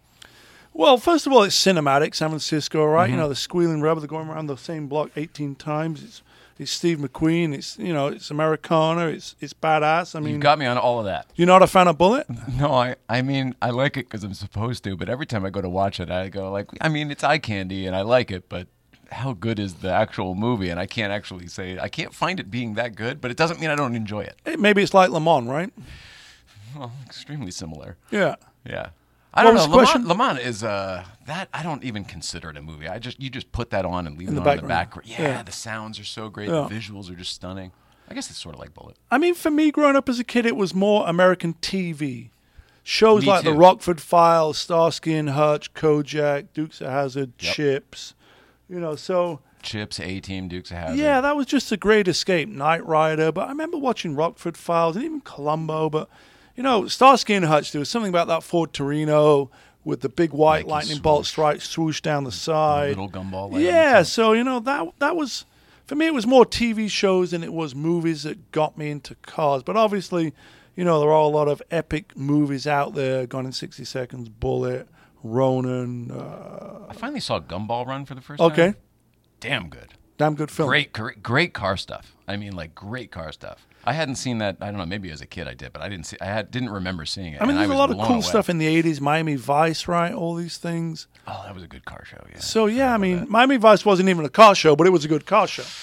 Well, first of all, it's cinematic, San Francisco, right? You know, the squealing rubber, they're going around the same block 18 times. It's Steve McQueen. It's, you know, it's Americana. It's badass. I mean, You got me on all of that. you're not a fan of Bullet? No, I mean, I like it because I'm supposed to, but every time I go to watch it, I go like, I mean, it's eye candy and I like it, but how good is the actual movie? And I can't actually say, I can't find it being that good, but it doesn't mean I don't enjoy it. Maybe it's like Le Mans, right? Well, extremely similar. Yeah. Yeah. I don't What know. was the question? Le Mans is that I don't even consider it a movie. You just put that on and leave it the on in the background. background. Yeah, the sounds are so great. Yeah. The visuals are just stunning. I guess it's sort of like Bullet. I mean, for me, growing up as a kid, it was more American TV. Shows Me like too. The Rockford Files, Starsky and Hutch, Kojak, Dukes of Hazzard, Yep. Chips. You know, so Chips, A-Team, Dukes of Hazzard. yeah, that was just a great escape. Knight Rider, but I remember watching Rockford Files and even Columbo. But you know, Starsky and Hutch, there was something about that Ford Torino with the big white Nike lightning bolt stripes swoosh down the side. Little gumball. light on the Yeah, top. so you know that was for me. It was more TV shows than it was movies that got me into cars. But obviously, you know, there are a lot of epic movies out there. Gone in 60 Seconds, Bullet, Ronin. I finally saw Gumball Run for the first Okay, time. Damn good. damn good film. Great car stuff. I mean, like great car stuff. I hadn't seen that. I don't know. Maybe as a kid I did, but I didn't remember seeing it. I mean, and there's a was lot of blown cool away. stuff in the 80s. Miami Vice, right? All these things. Oh, that was a good car show. Yeah. So, yeah, I mean, Miami Vice wasn't even a car show, but it was a good car show. Because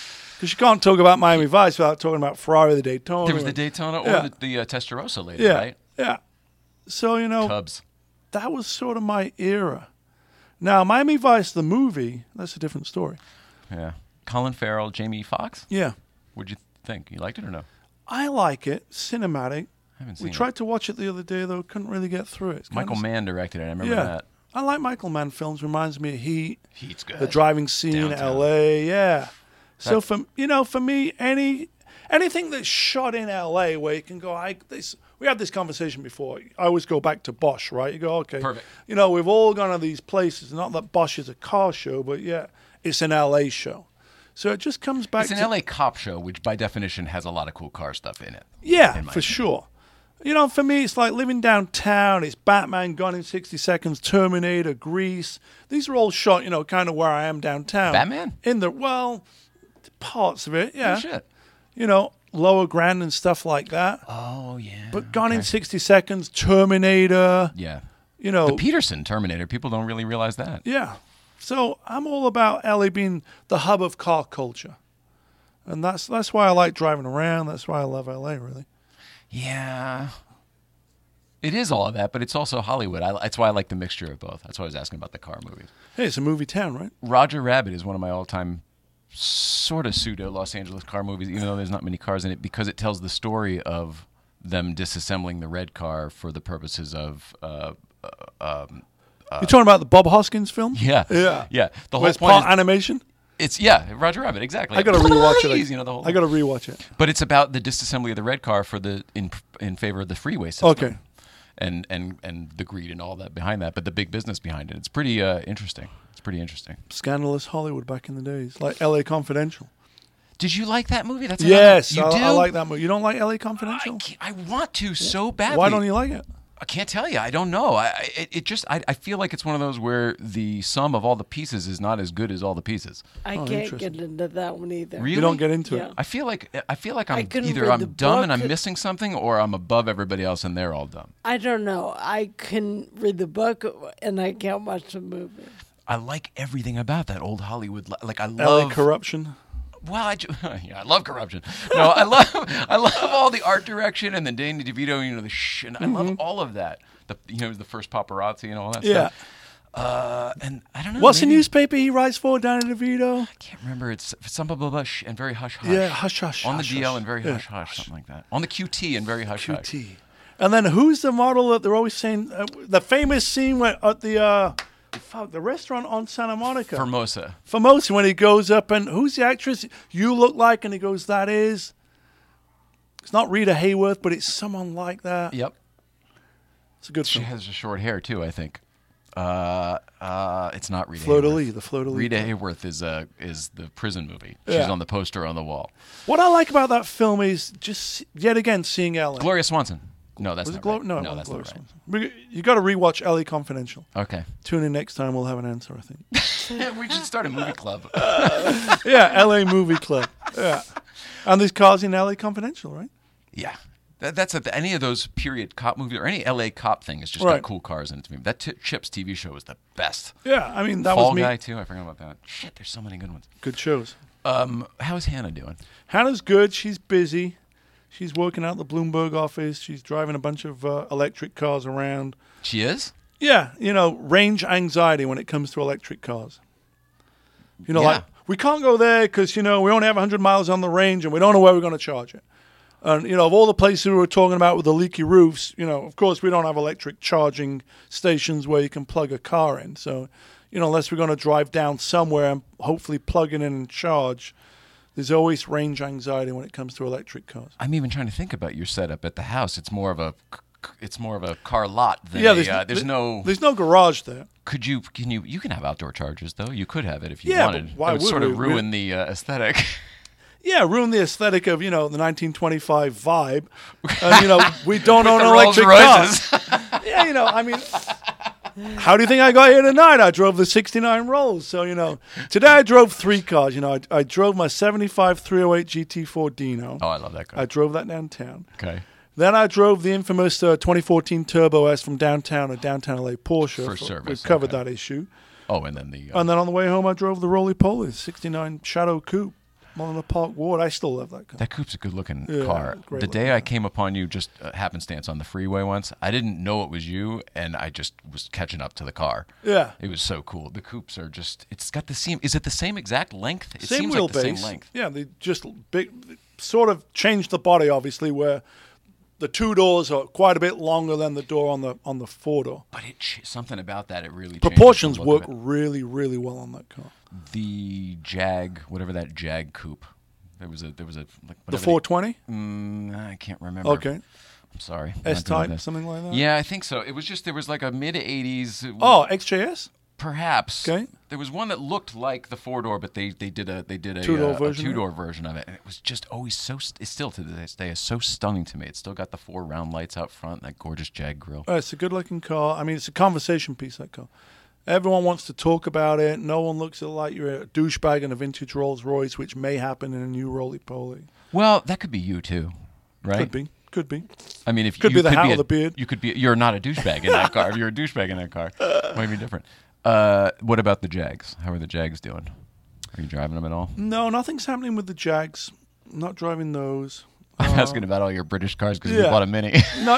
Because you can't talk about Miami Vice without talking about Ferrari the Daytona. There was the Daytona or Yeah. the Testarossa later, Yeah, right? yeah. So, Cubs. that was sort of my era. Now, Miami Vice, the movie, that's a different story. Yeah. Colin Farrell, Jamie Foxx. Yeah. What'd you think? You liked it or no? I like it. Cinematic. I haven't seen We it. tried to watch it the other day, though. Couldn't really get through it. It's kinda Michael Mann directed it. I remember Yeah. that. I like Michael Mann films. Reminds me of Heat, Heat's good. the driving scene, Downtown. L.A. Yeah. So That- for me, anything that's shot in L.A. where you can go, we had this conversation before. I always go back to Bosch, right? You go, okay, Perfect. we've all gone to these places. Not that Bosch is a car show, but yeah, it's an L.A. show. So it just comes back It's an to LA cop show, which by definition has a lot of cool car stuff in it. yeah, in my for opinion. sure. For me, it's like living downtown. It's Batman, Gone in 60 Seconds, Terminator, Grease. These are all shot, kind of where I am downtown. Batman? Parts of it, yeah. Oh, shit. Lower Grand and stuff like that. Oh, yeah. But Gone in 60 Seconds, Terminator, Yeah. Oh. The Peterson Terminator, people don't really realize that. yeah. So I'm all about LA being the hub of car culture. And that's why I like driving around. That's why I love LA, really. Yeah. It is all of that, but it's also Hollywood. That's why I like the mixture of both. That's why I was asking about the car movies. Hey, it's a movie town, right? Roger Rabbit is one of my all-time sort of pseudo Los Angeles car movies, even though there's not many cars in it, because it tells the story of them disassembling the red car for the purposes of You're talking about the Bob Hoskins film? yeah. The whole Where's point part is, animation? it's Roger Rabbit, exactly. I got to rewatch it. Please, the whole I got to rewatch it. But it's about the disassembly of the red car for in favor of the freeway system. Okay. And the greed and all that behind that, but the big business behind it. It's pretty interesting. It's pretty interesting. Scandalous Hollywood back in the days, like L.A. Confidential. Did you like that movie? That's Yes, you do. I like that movie. You don't like L.A. Confidential? I want to so badly. Why don't you like it? I can't tell you. I don't know. I feel like it's one of those where the sum of all the pieces is not as good as all the pieces. I can't interesting. get into that one either. Really? You don't get into Yeah. it. I feel like I'm couldn't either read I'm the dumb and I'm book. missing something, or I'm above everybody else and they're all dumb. I don't know. I can read the book and I can't watch the movie. I like everything about that old Hollywood. Like I L.A. love corruption. Well, I love corruption. No, I love all the art direction and the Danny DeVito, and I love all of that. The first paparazzi and all that Yeah. stuff. And I don't know. What's the maybe- newspaper he writes for, Danny DeVito? I can't remember. It's some blah blah blah and very hush hush. Yeah, hush hush. On the hush, DL hush. and very Yeah, hush hush, something like that. On the QT and very hush hush. QT. And then who's the model that they're always saying? The famous scene at the restaurant on Santa Monica. Formosa. Formosa, when he goes up and who's the actress you look like? And he goes, that is. It's not Rita Hayworth, but it's someone like that. Yep. It's a good She film. has short hair too, I think. It's not Rita Fleur de Hayworth. Lis, the Fleur de Lis. Rita Hayworth is the prison movie. She's Yeah. on the poster on the wall. What I like about that film is just yet again seeing Ellen. Gloria Swanson. No, that's Was not it right. No, it no, wasn't that's Gloria not right. Swanson. You got to rewatch L.A. Confidential. Okay. Tune in next time. We'll have an answer, I think. We should start a movie club. Yeah, L.A. Movie Club. Yeah, and there's cars in L.A. Confidential, right? Yeah. That's any of those period cop movies or any LA cop thing is just Right. got cool cars in it to me. That Chips TV show was the best. Yeah, I mean that Fall was me. Guy too. I forgot about that. Shit, there's so many good ones. Good shows. How's Hannah doing? Hannah's good. She's busy. She's working out the Bloomberg office. She's driving a bunch of electric cars around. She is? Yeah, range anxiety when it comes to electric cars. Yeah. Like we can't go there because we only have 100 miles on the range and we don't know where we're going to charge it. And, of all the places we were talking about with the leaky roofs, of course, we don't have electric charging stations where you can plug a car in. So, unless we're going to drive down somewhere and hopefully plug it in and charge, there's always range anxiety when it comes to electric cars. I'm even trying to think about your setup at the house. It's more of a car lot than there's no garage there. You can have outdoor chargers though. You could have it if you Yeah, wanted. but why it would would sort of we? ruin the aesthetic. Yeah, ruin the aesthetic of, the 1925 vibe. We don't own The an Rolls electric Royces. car. Yeah, how do you think I got here tonight? I drove the 69 Rolls. So, today I drove 3 cars. I drove my 75 308 GT4 Dino. Oh, I love that car. I drove that downtown. Okay. Then I drove the infamous 2014 Turbo S from downtown, a downtown LA Porsche. For service, We've covered okay. that issue. Oh, and then the And then on the way home, I drove the Roly Poly 69 Shadow Coupe. Monmouth Park Ward. I still love that car. That coupe's a good-looking Yeah, car. great The day looking I came upon you, just happenstance on the freeway once, I didn't know it was you, and I just was catching up to the car. Yeah. It was so cool. The coupes are just, it's got the same, is it the same exact length? It Same seems wheelbase. like the same length. Yeah, they just sort of changed the body, obviously, where the two doors are quite a bit longer than the door on the four door. But something about that, it really Proportions changes the look work of it. really, really well on that car. The Jag, whatever that Jag coupe. There was a like The whatever 420? I can't remember. Okay. I'm sorry. I'm not doing S-Type, this. something like that? Yeah, I think so. It was just, there was like a mid-80s. Oh, XJS? Perhaps. Okay. There was one that looked like the four-door, but they did a Two-door version of it? two-door version of it, and it was just always so. It's still to this day is so stunning to me. It's still got the 4 round lights out front, and that gorgeous Jag grille. It's a good-looking car. I mean, it's a conversation piece, that car. Everyone wants to talk about it. No one looks at it like you're a douchebag in a vintage Rolls-Royce, which may happen in a new roly-poly. Well, that could be you too, right? Could be. I mean, if Could you be the hat or the beard. You could be. You're not a douchebag in that car. If you're a douchebag in that car, might be different. What about the Jags? How are the Jags doing? Are you driving them at all? No, nothing's happening with the Jags. I'm not driving those. I'm asking about all your British cars because you yeah. bought a Mini.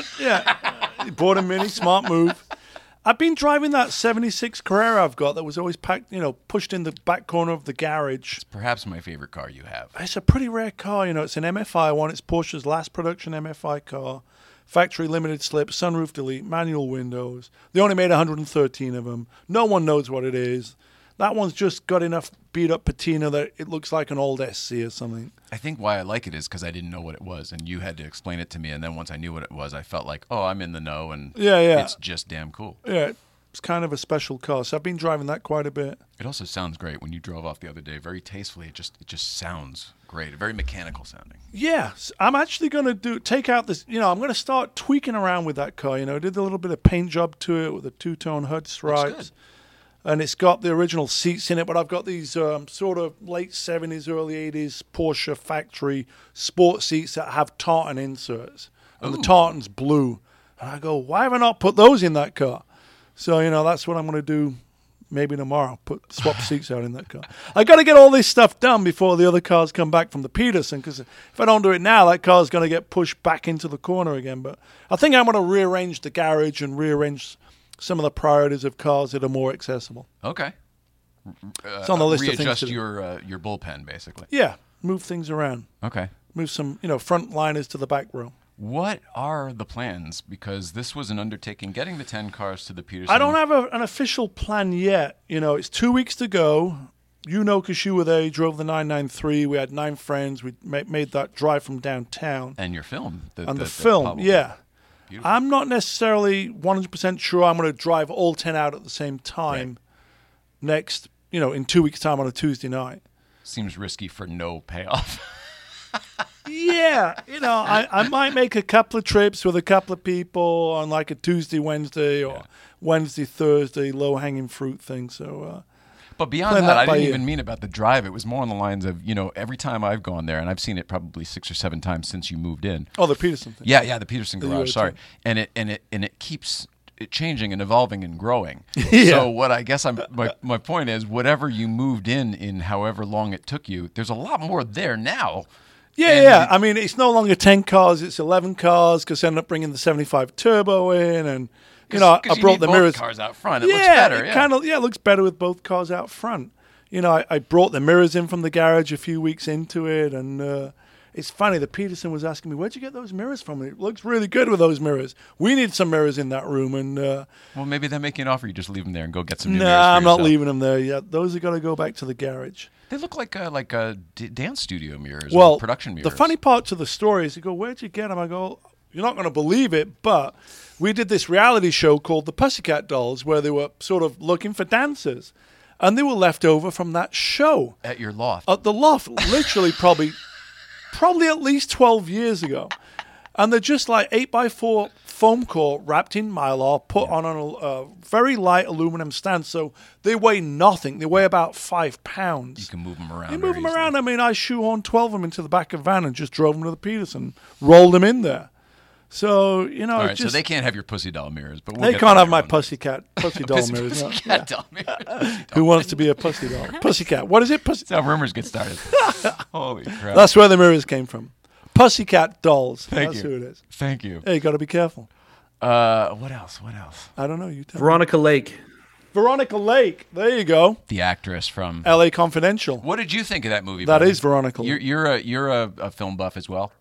Bought a Mini, smart move. I've been driving that 76 Carrera I've got that was always packed, pushed in the back corner of the garage. It's perhaps my favorite car you have. It's a pretty rare car, It's an MFI one. It's Porsche's last production MFI car. Factory limited slip, sunroof delete, manual windows. They only made 113 of them. No one knows what it is. That one's just got enough beat up patina that it looks like an old SC or something. I think why I like it is because I didn't know what it was, and you had to explain it to me. And then once I knew what it was, I felt like, oh, I'm in the know, and it's just damn cool. Yeah, it's kind of a special car. So I've been driving that quite a bit. It also sounds great when you drove off the other day, very tastefully. It just sounds great, very mechanical sounding. Yeah, I'm actually going to take out this, I'm going to start tweaking around with that car. Did a little bit of paint job to it with a two-tone hood stripes. And it's got the original seats in it, but I've got these sort of late 70s, early 80s Porsche factory sport seats that have tartan inserts. And the tartan's blue. And I go, why have I not put those in that car? So, that's what I'm going to do maybe tomorrow, swap seats out in that car. I got to get all this stuff done before the other cars come back from the Peterson, because if I don't do it now, that car's going to get pushed back into the corner again. But I think I'm going to rearrange the garage and rearrange some of the priorities of cars that are more accessible. Okay. It's on the list of things readjust to do. your bullpen, basically. Yeah, move things around. Okay. Move some, front liners to the back row. What are the plans? Because this was an undertaking, getting the 10 cars to the Peterson. I don't have an official plan yet. It's 2 weeks to go. Because you were there. You drove the 993. We had 9 friends. We made that drive from downtown. And your film. The film, Pablo. yeah. Beautiful. I'm not necessarily 100% sure I'm going to drive all 10 out at the same time next, in 2 weeks' time on a Tuesday night. Seems risky for no payoff. Yeah, I might make a couple of trips with a couple of people on like a Tuesday, Wednesday, or Wednesday, Thursday, low-hanging fruit thing. So, but beyond that, I didn't even mean about the drive. It was more on the lines of, every time I've gone there, and I've seen it probably 6 or 7 times since you moved in. Oh, the Peterson thing. Yeah, the Peterson garage. Sorry, and it keeps it changing and evolving and growing. So what I guess my point is, whatever you moved in however long it took you, there's a lot more there now. Yeah. I mean, it's no longer 10 cars; it's 11 cars because I ended up bringing the 75 turbo in, and I brought the mirrors. Cars out front. It looks better. It looks better with both cars out front. I brought the mirrors in from the garage a few weeks into it, and it's funny. The Peterson was asking me, "Where'd you get those mirrors from?" It looks really good with those mirrors. We need some mirrors in that room, and well, maybe they make you an offer. You just leave them there and go get some new mirrors. Nah, I'm not yourself. leaving them there yet. Those are going to go back to the garage. They look like dance studio mirrors, Well, or production mirrors. The funny part to the story is, you go, "Where'd you get them?" I go, "You're not going to believe it, but we did this reality show called the Pussycat Dolls, where they were sort of looking for dancers, and they were left over from that show at your loft. At the loft, literally, probably at least 12 years ago, and they're just like 8x4 foam core wrapped in Mylar, put on a very light aluminum stand, so they weigh nothing. They weigh about 5 pounds. You can move them around. You move them around. I mean, I shoehorned 12 of them into the back of a van and just drove them to the Peterson, rolled them in there. So, you know, All it's right, so just, they can't have your pussy doll mirrors, but we'll they get can't that have my later on. pussy doll mirrors. no. Pussycat doll mirrors. Who wants to be a pussy doll? Pussycat. What is it? That's how rumors get started. Holy crap! That's where the mirrors came from. Pussycat dolls. Thank That's you. who it is. Thank you. Hey, you got to be careful. What else? What else? I don't know. You tell me. Veronica Lake. Veronica Lake. There you go. The actress from. L.A. Confidential. What did you think of that movie? That Bobby? is Veronica Lake. You're a film buff as well.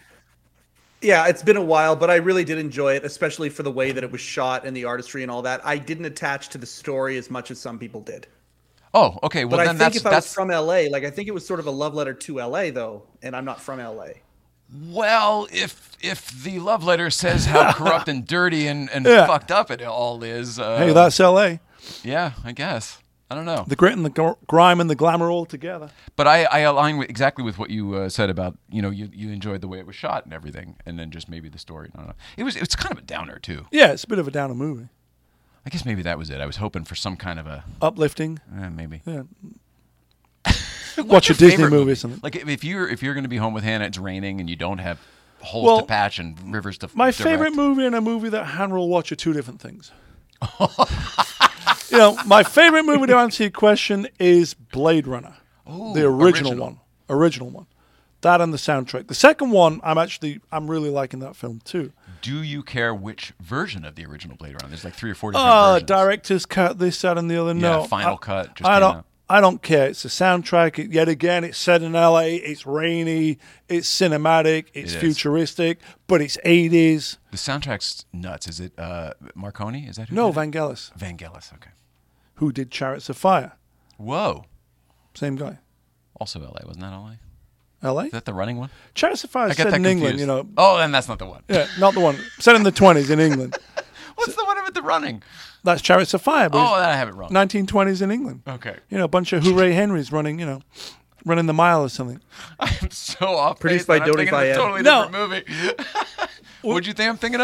Yeah, it's been a while, but I really did enjoy it, especially for the way that it was shot and the artistry and all that. I didn't attach to the story as much as some people did. Oh, okay. Well, But I then think if I was that's from LA, like I think it was sort of a love letter to LA though, and I'm not from LA. well. If the love letter says how corrupt and dirty and Yeah. fucked up it all is, Hey, that's L.A. yeah, I guess. I don't know. The grit and the grime and the glamour all together. But I align exactly with what you said about, you know, you enjoyed the way it was shot and everything, and then just maybe the story. No. It's kind of a downer too. Yeah, it's a bit of a downer movie. I guess maybe that was it. I was hoping for some kind of a Uplifting. maybe. Yeah. What's Watch a your Disney favorite movie or something. Like if you're going to be home with Hannah, it's raining and you don't have holes Well, to patch and rivers to. My direct. favorite movie and a movie that Hannah will watch are two different things. You know, my favorite movie to answer your question is Blade Runner. Ooh, The original one. That and the soundtrack. The second one, I'm really liking that film too. Do you care which version of the original Blade Runner? There's like 3 or 4 different versions. Director's cut, this, that, and the other. Yeah, No, final cut just I came don't. out. I don't care. It's the soundtrack. Yet again, it's set in LA. It's rainy. It's cinematic. It's It is. futuristic. But it's 80s. The soundtrack's nuts. Is it Marconi? Is that who? No, did it? Vangelis, Vangelis. Okay. who did Chariots of Fire. Whoa. Same guy. Also L.A. Wasn't that L.A.? LA? Is that the running one? Chariots of Fire I is get set that in confused. England, you know. Oh, then that's not the one. Yeah, not the one. Set in the 20s in England. What's the one with the running? That's Chariots of Fire. But Oh, it's then I have it wrong. 1920s in England. Okay. You know, a bunch of Hooray Henrys running the mile or something. I'm so off. Produced base by that I'm Dodi thinking of a Fayed. totally No. different movie. What'd you think I'm thinking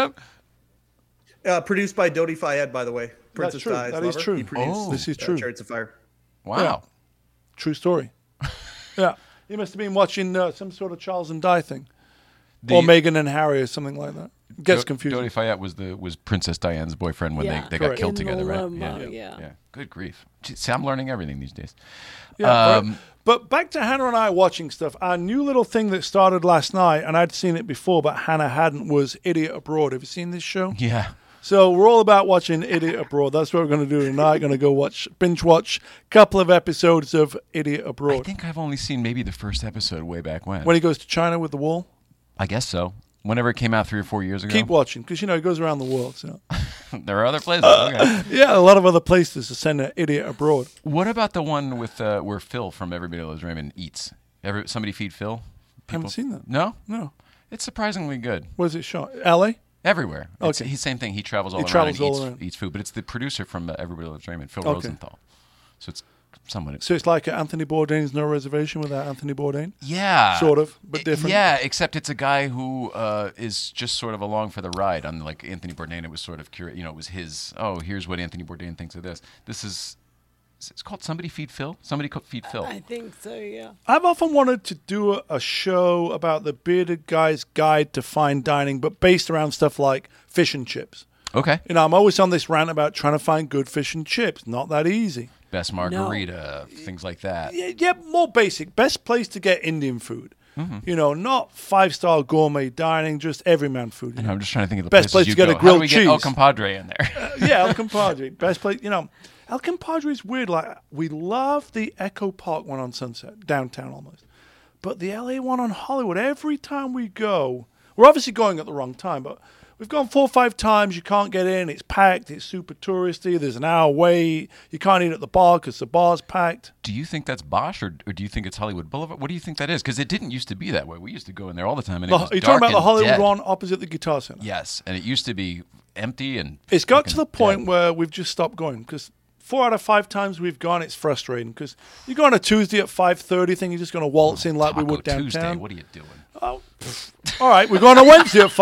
of? Produced by Dodi Fayed, by the way. Princess true. Di's That is lover. true. He produced This is true. Chariots of Fire. Wow. Yeah. True story. Yeah. You must have been watching some sort of Charles and Di thing. Or Meghan and Harry or something like that. Gets confusing. Dodi Fayed was Princess Diana's boyfriend when Yeah. they got Correct. killed In the together, right? limo, yeah. Good grief. Gee, see, I'm learning everything these days. Yeah, right. But back to Hannah and I watching stuff. Our new little thing that started last night, and I'd seen it before, but Hannah hadn't, was Idiot Abroad. Have you seen this show? Yeah. So we're all about watching Idiot Abroad. That's what we're going to do tonight. Going to go binge watch a couple of episodes of Idiot I Abroad. think I've only seen maybe the first episode way back when. When he goes to China with the wall. I guess so. Whenever it came out 3 or 4 years ago. Keep watching, because, he goes around the world. So. There are other places. Okay. Yeah, a lot of other places to send an Idiot Abroad. What about the one with where Phil from Everybody Loves Raymond eats? Somebody feed Phil? I haven't seen that. No? No. It's surprisingly good. Where's it shot? L.A.? Everywhere. It's Okay. He's same thing. He travels all He around travels and all eats, around. eats food. But it's the producer from Everybody Loves Raymond, Phil Okay. Rosenthal. So it's somewhat. So it's like Anthony Bourdain's No Reservation without Anthony Bourdain? Yeah. Sort of, but different. Yeah, except it's a guy who is just sort of along for the ride. Unlike Anthony Bourdain, it was sort of it was his, here's what Anthony Bourdain thinks of this. This is, it's called Somebody Feed Phil? Somebody Feed Phil. I think so, yeah. I've often wanted to do a show about the bearded guy's guide to fine dining, but based around stuff like fish and chips. Okay. You know, I'm always on this rant about trying to find good fish and chips. Not that easy. Best margarita, things like that. Yeah, more basic. Best place to get Indian food. Mm-hmm. You know, not 5-star gourmet dining, just everyman food. You And know? I'm just trying to think of the Best places place to you get a go. How grilled do we get El cheese. Compadre in there? Yeah, El Compadre. Best place, you know. El Compadre is weird. Like, we love the Echo Park one on Sunset, downtown almost. But the LA one on Hollywood, every time we go, we're obviously going at the wrong time, but we've gone 4 or 5 times. You can't get in. It's packed. It's super touristy. There's an hour wait. You can't eat at the bar because the bar's packed. Do you think that's Bosch or do you think it's Hollywood Boulevard? What do you think that is? Because it didn't used to be that way. We used to go in there all the time. And it was Are you dark talking about the and Hollywood dead. one opposite the Guitar Center? Yes, and it used to be empty and It's got fucking to the point dead. where we've just stopped going because 4 out of 5 times we've gone, it's frustrating because you go on a Tuesday at 5:30 thing, you're just going to waltz in like we Taco would downtown. Tuesday. What are you doing? Oh, all right, we're going on a Wednesday at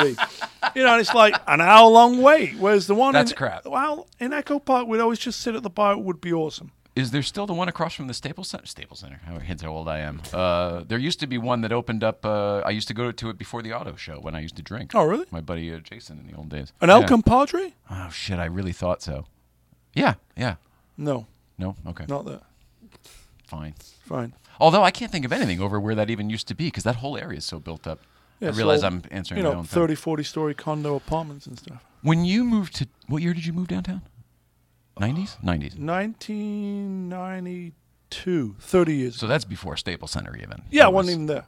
5:30. You know, and it's like an hour long wait. Whereas the one That's in, crap. Well, in Echo Park, we'd always just sit at the bar. It would be awesome. Is there still the one across from the Staples Center? Staples Center. How hints how old I am. There used to be one that opened up. I used to go to it before the auto show when I used to drink. Oh, really? My buddy Jason in the old days. An El Compadre? Oh shit! I really thought so. Yeah. No, No. Okay. not that. Fine. Fine. Although I can't think of anything over where that even used to be because that whole area is so built up. Yeah, I realize so, I'm answering my own 30, thing. 40-story condo apartments and stuff. When you moved to what year did you move downtown? 90s? 90s. 1992, 30 years So ago. that's before Staples Center even. Yeah, I It wasn't even there.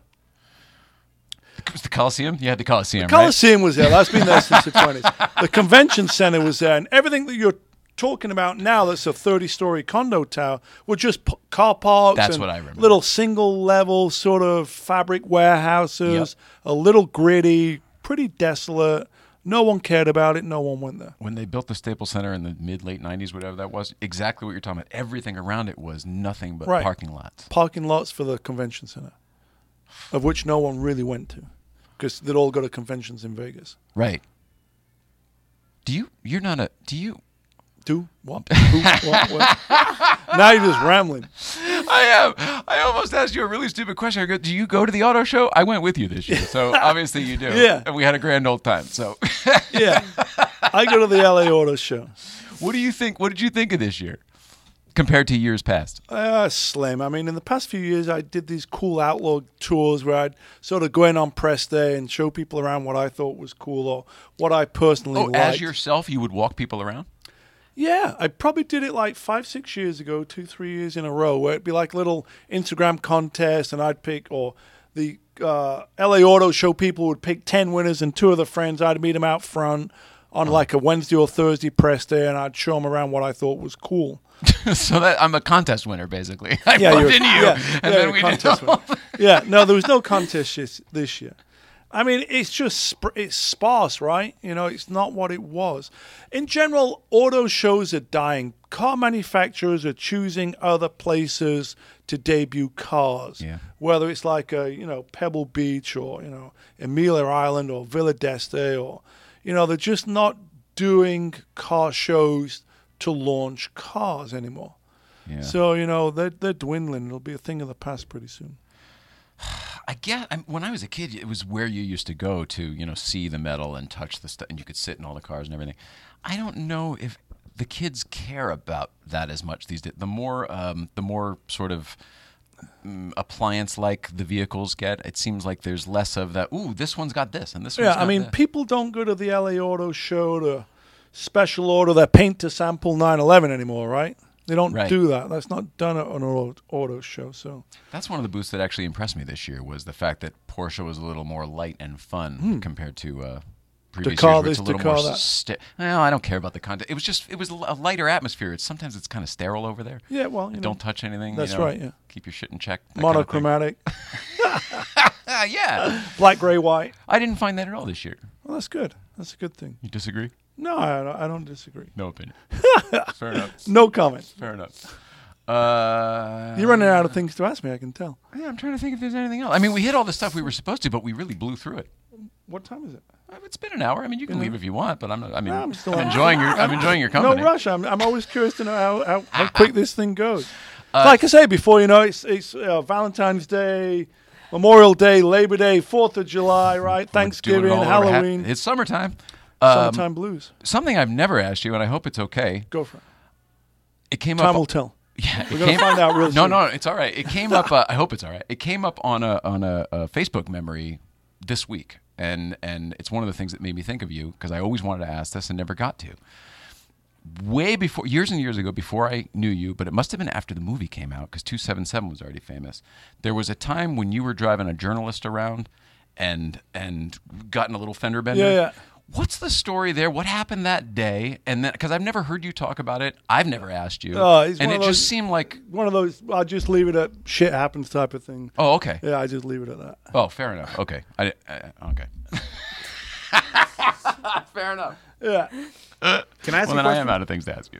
Was the Coliseum? You had the Coliseum, right? Coliseum was there. That's been there since the 20s. The convention center was there. And everything that you're talking about now that's a 30-story condo tower were just car parks. That's and what I remember. Little single-level sort of fabric warehouses, a little gritty, pretty desolate. No one cared about it. No one went there. When they built the Staples Center in the late 90s, whatever that was, exactly what you're talking about. Everything around it was nothing but Right. parking lots. Parking lots for the convention center, of which no one really went to because they'd all go to conventions in Vegas. Right. Do you Do what? Who, what? Now you're just rambling. I am. I almost asked you a really stupid question. I go, do you go to the auto show? I went with you this year, so obviously you do. Yeah. And we had a grand old time. So, Yeah, I go to the LA Auto Show. what do you think? What did you think of this year compared to years past? Slim. I mean, in the past few years, I did these cool outlaw tours where I'd sort of go in on press day and show people around what I thought was cool or what I personally liked. As yourself, you would walk people around? Yeah, I probably did it like 5-6 years ago, 2-3 years in a row, where it'd be like little Instagram contests, and I'd pick, or the LA Auto Show people would pick 10 winners, and 2 of the friends, I'd meet them out front on like a Wednesday or Thursday press day, and I'd show them around what I thought was cool. So that I'm a contest winner, basically. I Yeah, bumped you're- into you, yeah, and yeah, then you're we a contest did. winner. Yeah, no, there was no contest this year. I mean, it's just it's sparse, right? You know, it's not what it was. In general, auto shows are dying. Car manufacturers are choosing other places to debut cars. Yeah. Whether it's like Pebble Beach or Amelia Island or Villa d'Este or they're just not doing car shows to launch cars anymore. Yeah. So they're dwindling. It'll be a thing of the past pretty soon. I guess when I was a kid, it was where you used to go to, see the metal and touch the stuff, and you could sit in all the cars and everything. I don't know if the kids care about that as much these days. The more sort of appliance-like the vehicles get, it seems like there's less of that. Ooh, this one's got this, and this one's got that. People don't go to the LA Auto Show to special order their paint to sample 911 anymore, right? They don't do that. That's not done at an auto show. So that's one of the booths that actually impressed me this year was the fact that Porsche was a little more light and fun compared to previous years. Where it's a little more well, I don't care about the content. It was a lighter atmosphere. Sometimes it's kind of sterile over there. Yeah, well, don't touch anything. That's right. Yeah, keep your shit in check. Monochromatic. Yeah, black, gray, white. I didn't find that at all this year. Well, that's good. That's a good thing. You disagree? No, I don't disagree. No opinion. Fair enough. No comment. Fair enough. You're running out of things to ask me, I can tell. Yeah, I'm trying to think if there's anything else. I mean, we hit all the stuff we were supposed to, but we really blew through it. What time is it? It's been an hour. I mean, you can leave if you want, but I'm not. I mean, I'm enjoying your company. No rush. I'm always curious to know how quick this thing goes. Like I say before, it's Valentine's Day, Memorial Day, Labor Day, 4th of July, right? Thanksgiving, Halloween. It's summertime. Summertime blues. Something I've never asked you, and I hope it's okay. Go for it. It came up. Time will tell. Yeah, we're gonna find out real soon. No, it's all right. It came up. I hope it's all right. It came up on a Facebook memory this week, and it's one of the things that made me think of you because I always wanted to ask this and never got to. Way before, years and years ago, before I knew you, but it must have been after the movie came out because 277 was already famous. There was a time when you were driving a journalist around and got in a little fender bender. Yeah. What's the story there? What happened that day? And then, because I've never heard you talk about it, I've never asked you, and it just seemed like one of those. I'll just leave it at shit happens type of thing. Oh, okay. Yeah, I just leave it at that. Oh, fair enough. Okay, okay. Fair enough. Yeah. Can I ask well, you a then I question? am out of things to ask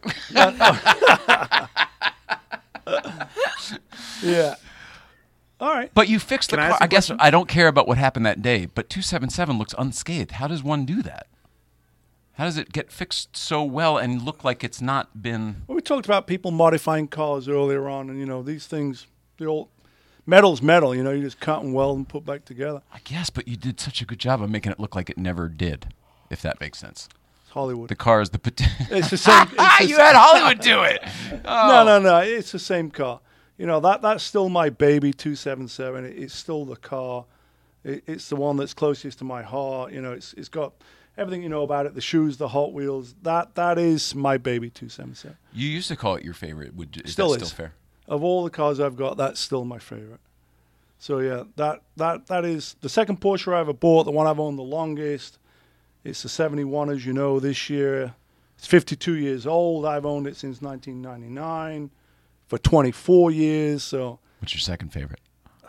you. Yeah. All right. But you fixed the Can I car. ask you a I guess question? I don't care about what happened that day, but 277 looks unscathed. How does one do that? How does it get fixed so well and look like it's not been? Well, we talked about people modifying cars earlier on, and these things, the old metal's metal. You just cut and weld and put back together. I guess, but you did such a good job of making it look like it never did, if that makes sense. It's Hollywood. The car is the It's the same. You had Hollywood do it. Oh. No. It's the same car. That's still my baby 277. It's still the car. It's the one that's closest to my heart. It's got everything you know about it. The shoes, the Hot Wheels. That is my baby 277. You used to call it your favorite. Is Still that is. still fair? Of all the cars I've got, that's still my favorite. So yeah, that is the second Porsche I ever bought. The one I've owned the longest. It's the 71, as you know, this year. It's 52 years old. I've owned it since 1999 for 24 years. So What's your second favorite?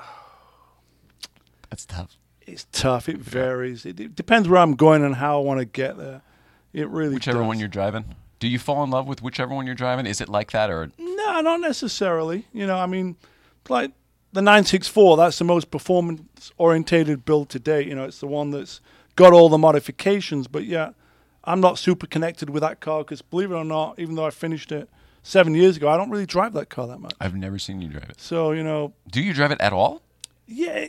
That's tough. it's tough. It varies. It depends where I'm going and how I want to get there. It really Whichever does. one you're driving. Do you fall in love with whichever one you're driving? Is it like that or? No, not necessarily. Like the 964, that's the most performance-orientated build to date. It's the one that's got all the modifications, but yeah, I'm not super connected with that car because, believe it or not, even though I finished it 7 years ago, I don't really drive that car that much. I've never seen you drive it. So, Do you drive it at all? yeah,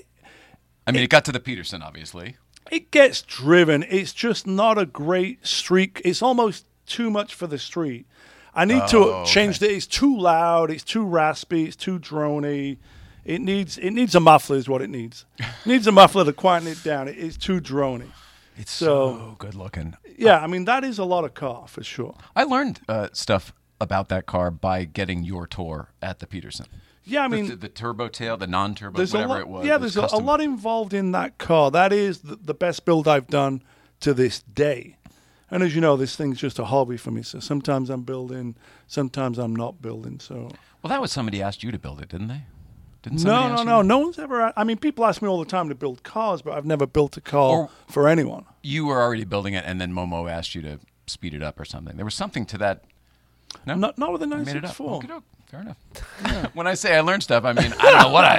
I mean, it got to the Peterson, obviously. it gets driven. It's just not a great street. It's almost too much for the street. I need to change it. It's too loud. It's too raspy. It's too droney. It needs a muffler is what it needs. It needs a muffler to quieten it down. It's too droney. It's so good looking. Yeah, I mean, that is a lot of car for sure. I learned stuff about that car by getting your tour at the Peterson. Yeah, I mean, the turbo tail, the non-turbo, there's whatever a lot, it was. yeah, it there's was a lot involved in that car. That is the best build I've done to this day. And as you know, this thing's just a hobby for me. So sometimes I'm building, sometimes I'm not building. So Well, that was somebody asked you to build it, didn't they? Didn't somebody ask no. you? No one's ever. I mean, people ask me all the time to build cars, but I've never built a car for anyone. You were already building it, and then Momo asked you to speed it up or something. There was something to that. No, Not with the I made it up. 964. Okey-doke. Fair enough. When I say I learned stuff, I mean I don't know what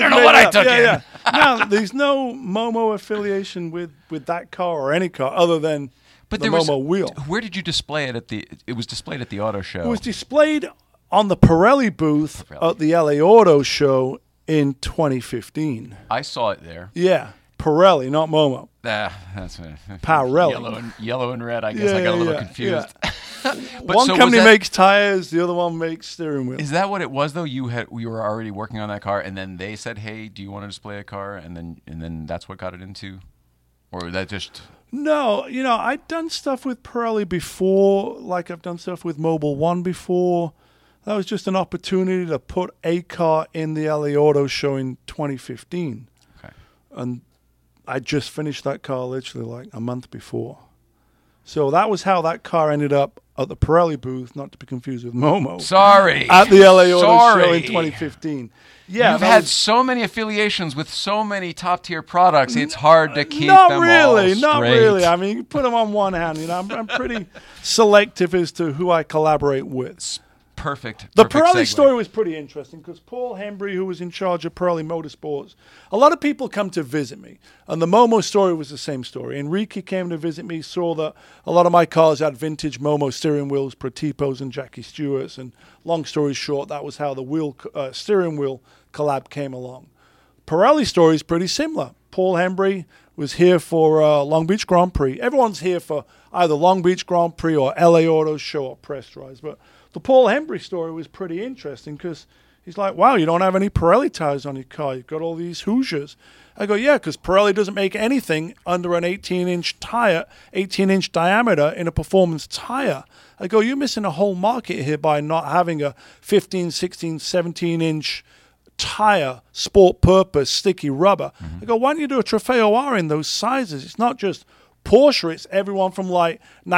I took in. Yeah. No, there's no Momo affiliation with that car or any car other than But the there was Momo wheel. Where did you display it at the? It was displayed at the auto show. It was displayed on the Pirelli booth at the LA Auto Show in 2015. I saw it there. Yeah, Pirelli, not Momo. That's Pirelli. Yellow and red. I guess I got a little confused. But One so company was that, makes tires, the other one makes steering wheels. Is that what it was though? You were already working on that car, and then they said, "Hey, do you want to display a car?" And then that's what got it into, or that just. No, I'd done stuff with Pirelli before, like I've done stuff with Mobile One before. That was just an opportunity to put a car in the LA Auto Show in 2015. Okay. And I just finished that car literally like a month before. So that was how that car ended up at the Pirelli booth, not to be confused with Momo. Sorry. At the LA Auto Show Sorry. in 2015. Yeah, You've had so many affiliations with so many top-tier products, it's hard to keep not them really, all not straight. really. I mean, you put them on one hand. I'm pretty selective as to who I collaborate with. Perfect. The perfect Pirelli segue. story was pretty interesting because Paul Hembry, who was in charge of Pirelli Motorsports, a lot of people come to visit me. And the Momo story was the same story. Enrique came to visit me, saw that a lot of my cars had vintage Momo steering wheels, Protipos and Jackie Stewart's. And long story short, that was how the steering wheel collab came along. Pirelli story is pretty similar. Paul Hembry was here for Long Beach Grand Prix. Everyone's here for either Long Beach Grand Prix or LA Auto Show or press drives. But the Paul Hembry story was pretty interesting because he's like, wow, you don't have any Pirelli tires on your car. You've got all these Hoosiers. I go, yeah, because Pirelli doesn't make anything under an 18-inch tire, 18-inch diameter in a performance tire. I go, you're missing a whole market here by not having a 15, 16, 17-inch tire, sport purpose, sticky rubber. I go, why don't you do a Trofeo R in those sizes? It's not just Porsche, it's everyone from like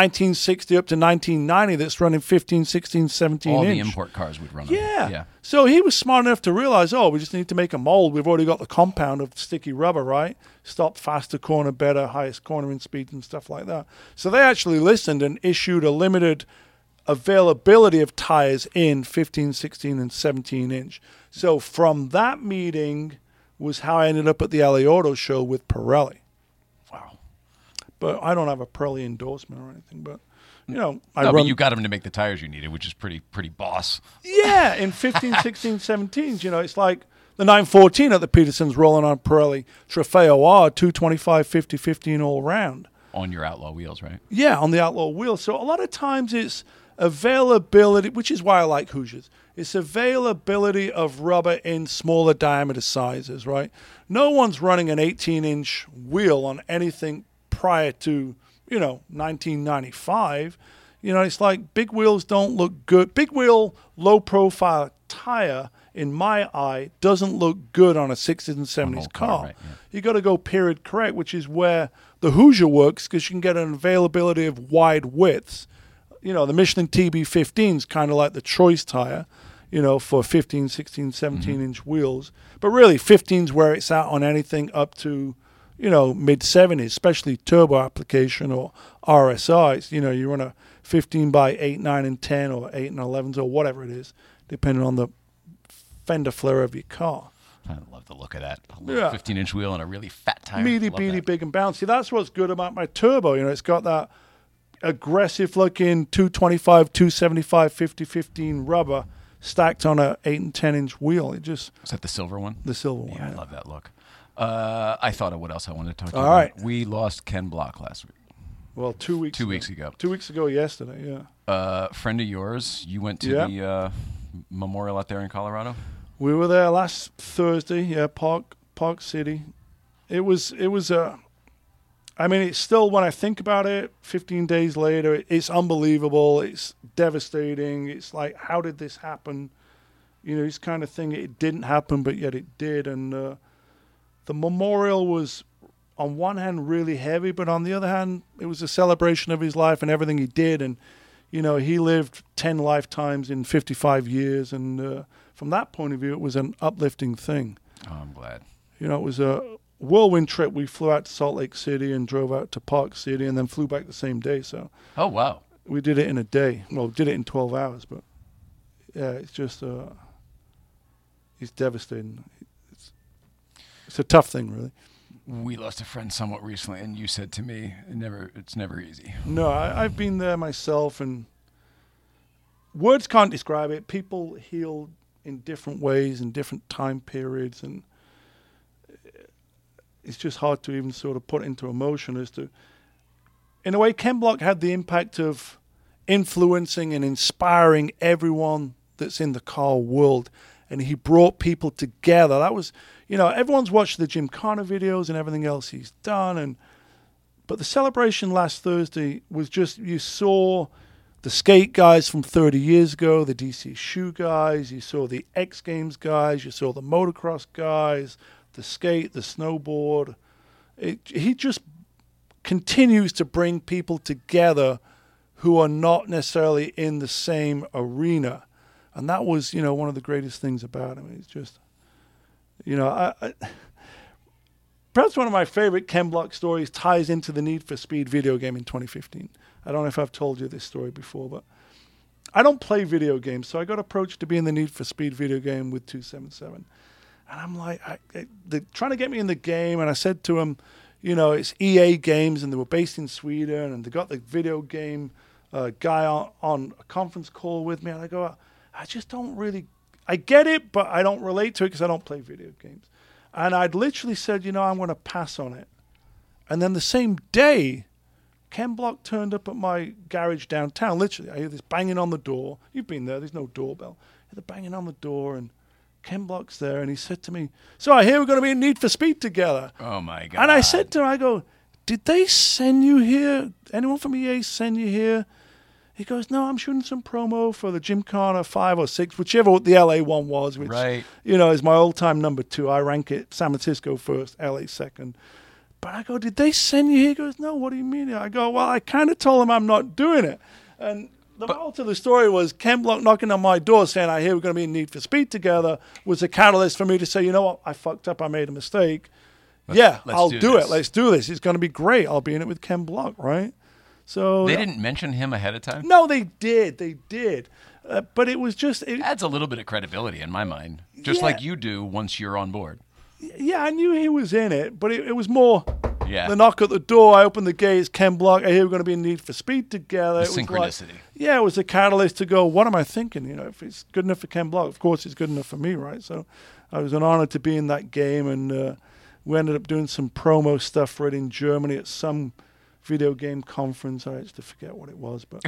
1960 up to 1990 that's running 15, 16, 17 All inch. the import cars would run on Yeah. it. Yeah. So he was smart enough to realize, we just need to make a mold. We've already got the compound of sticky rubber, right? Stop faster, corner better, highest cornering speed and stuff like that. So they actually listened and issued a limited availability of tires in 15, 16, and 17 inch. So from that meeting was how I ended up at the LA Auto Show with Pirelli. Wow. But I don't have a Pirelli endorsement or anything. But I No, run. but you got him to make the tires you needed, which is pretty boss. Yeah, in 15, 16, 17s, it's like the 914 at the Petersons rolling on Pirelli Trofeo R 225, 50, 15 all round. On your Outlaw wheels, right? Yeah, on the Outlaw wheel. So a lot of times it's availability, which is why I like Hoosiers. It's availability of rubber in smaller diameter sizes, right? No one's running an 18-inch wheel on anything prior to, 1995. It's like big wheels don't look good. Big wheel, low-profile tire, in my eye, doesn't look good on a 60s and 70s car. Right, yeah. You got to go period correct, which is where the Hoosier works, because you can get an availability of wide widths. The Michelin TB15 is kind of like the choice tire, for 15, 16, 17-inch wheels. But really, 15's where it's at on anything up to, mid-70s, especially turbo application or RSIs. You run a 15 by 8, 9, and 10, or 8 and 11s, or whatever it is, depending on the fender flare of your car. I love the look of that. A little 15-inch wheel and a really fat tire. Meaty, Love beady, that. big, and bouncy. That's what's good about my turbo. It's got that aggressive-looking 225, 275, 50, 15 rubber stacked on a 8 and 10-inch wheel. It just Is that the silver one? the silver one. Yeah, I love that look. I thought of what else I wanted to talk to you All about. right. We lost Ken Block last week. Well, 2 weeks. 2 weeks ago. 2 weeks ago yesterday. Yeah. Friend of yours, you went to Yeah. the memorial out there in Colorado? We were there last Thursday. Yeah, Park City. It was it's still, when I think about it, 15 days later, it's unbelievable. It's devastating. It's like, how did this happen? This kind of thing. It didn't happen, but yet it did. And the memorial was, on one hand, really heavy, but on the other hand, it was a celebration of his life and everything he did. And, he lived 10 lifetimes in 55 years. And from that point of view, it was an uplifting thing. Oh, I'm glad. It was a whirlwind trip. We flew out to Salt Lake City and drove out to Park City and then flew back the same day. So Oh, wow. we did it in a day. Well, did it in 12 hours, but yeah, it's just it's devastating. It's a tough thing, really. We lost a friend somewhat recently, and you said to me, it's never easy. No, I've been there myself, and words can't describe it. People heal in different ways in different time periods, and it's just hard to even sort of put into emotion as to, in a way, Ken Block had the impact of influencing and inspiring everyone that's in the car world, and he brought people together. That was, everyone's watched the Gymkhana videos and everything else he's done, but the celebration last Thursday was just, you saw the skate guys from 30 years ago, the DC shoe guys, you saw the X Games guys, you saw the motocross guys, the skate, the snowboard. He just continues to bring people together who are not necessarily in the same arena. And that was, one of the greatest things about him. He's just, perhaps one of my favorite Ken Block stories ties into the Need for Speed video game in 2015. I don't know if I've told you this story before, but I don't play video games, so I got approached to be in the Need for Speed video game with 277. And I'm like, they're trying to get me in the game, and I said to them, it's EA Games, and they were based in Sweden, and they got the video game guy on a conference call with me, and I go, I just don't really, I get it, but I don't relate to it because I don't play video games. And I'd literally said, I'm going to pass on it. And then the same day, Ken Block turned up at my garage downtown. Literally, I hear this banging on the door. You've been there. There's no doorbell. I hear the banging on the door, and Ken Block's there, and he said to me, so I hear we're going to be in Need for Speed together. Oh, my God. And I said to him, I go, did they send you here? Anyone from EA send you here? He goes, no, I'm shooting some promo for the Gymkhana 5 or 6, whichever the LA one was, which, Right. is my all-time number 2. I rank it San Francisco first, LA second. But I go, did they send you here? He goes, no, what do you mean? I go, well, I kind of told him I'm not doing it. And the moral to the story was Ken Block knocking on my door saying, I hear we're going to be in Need for Speed together, was a catalyst for me to say, you know what, I fucked up, I made a mistake. Let's I'll do do this. it. Let's do this. It's going to be great. I'll be in it with Ken Block, right? So They didn't mention him ahead of time? No, they did. They did. But it was just... Adds a little bit of credibility in my mind, just Yeah. like you do once you're on board. Yeah, I knew he was in it, but it was more... Yeah. The knock at the door, I open the gate, it's Ken Block. I hear we're going to be in Need for Speed together. The It was like- synchronicity. yeah, it was a catalyst to go, what am I thinking? You know, if it's good enough for Ken Block, of course it's good enough for me, right? So it was an honor to be in that game, and we ended up doing some promo stuff for it in Germany at some video game conference. I actually forget what it was, but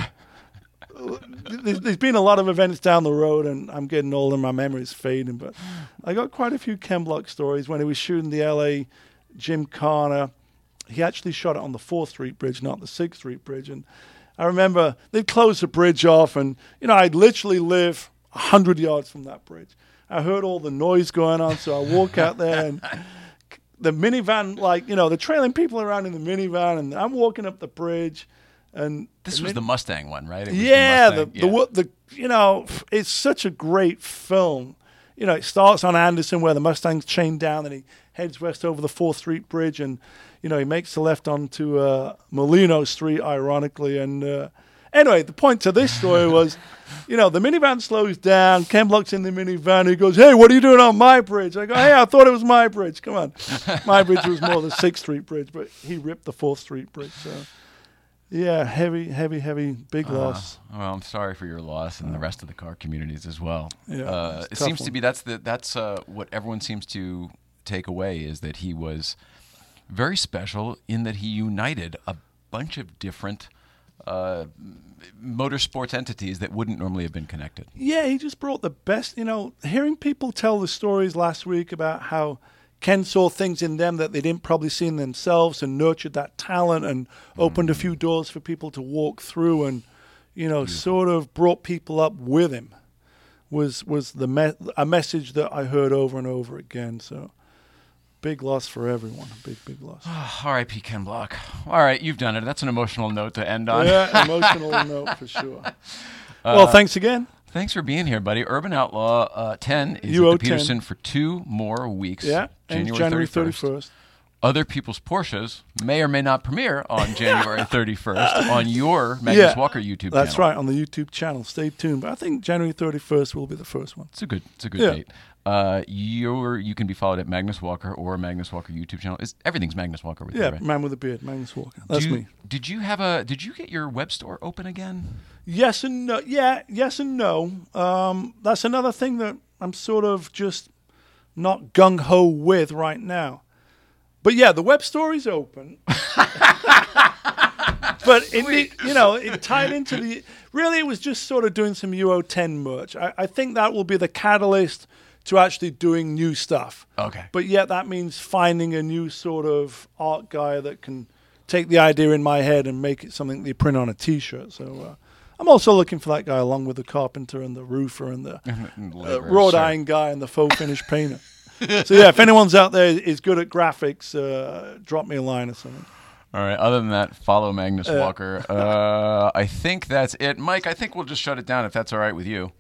there's been a lot of events down the road, and I'm getting older and my memory's fading, but I got quite a few Ken Block stories. When he was shooting the LA Gymkhana, he actually shot it on the 4th Street Bridge, not the 6th Street Bridge. And I remember they'd close the bridge off, and, you know, I'd literally live 100 yards from that bridge. I heard all the noise going on, so I walk out there, and the minivan, like, you know, they're trailing people around in the minivan, and I'm walking up the bridge. And This was the Mustang one, right? It was yeah, the Mustang. the you know, it's such a great film. You know, it starts on Anderson where the Mustang's chained down, and he heads west over the 4th Street Bridge, and you know he makes the left onto Molino Street, ironically. And anyway, the point to this story was, you know, the minivan slows down. Ken Block's in the minivan. He goes, "Hey, what are you doing on my bridge?" I go, "Hey, I thought it was my bridge. Come on, my bridge was more the 6th Street Bridge, but he ripped the 4th Street Bridge." So. Yeah, heavy, big loss. Well, I'm sorry for your loss and the rest of the car communities as well. Yeah, it seems to be that's what everyone seems to take away is that he was very special in that he united a bunch of different motorsports entities that wouldn't normally have been connected. Yeah, he just brought the best. You know, hearing people tell the stories last week about how Ken saw things in them that they didn't probably see in themselves and nurtured that talent and opened a few doors for people to walk through and, you know, sort of brought people up with him was a message that I heard over and over again. So big loss for everyone. Big loss. R.I.P. Ken Block. All right, you've done it. That's an emotional note to end on. Yeah, emotional note for sure. Well, thanks again. Thanks for being here, buddy. Urban Outlaw 10 is You at owe the 10. Peterson for 2 more weeks. Yeah, and January 31st. Other people's Porsches may or may not premiere on January 31st on your Magnus Walker YouTube channel. That's right, on the YouTube channel. Stay tuned. But I think January 31st will be the first one. It's a good date. You can be followed at Magnus Walker or Magnus Walker YouTube channel. Everything's Magnus Walker with you, right? Man with a beard, Magnus Walker. That's me. Did you get your web store open again? Yes and no. Yeah, yes and no. That's another thing that I'm sort of just not gung-ho with right now. But yeah, the web store is open. But it tied into the... Really, it was just sort of doing some UO10 merch. I think that will be the catalyst to actually doing new stuff. Okay. But yet that means finding a new sort of art guy that can take the idea in my head and make it something they print on a T-shirt. So I'm also looking for that guy along with the carpenter and the roofer and the wrought iron guy and the faux finish painter. So yeah, if anyone's out there is good at graphics, drop me a line or something. All right. Other than that, follow Magnus Walker. I think that's it. Mike, I think we'll just shut it down if that's all right with you.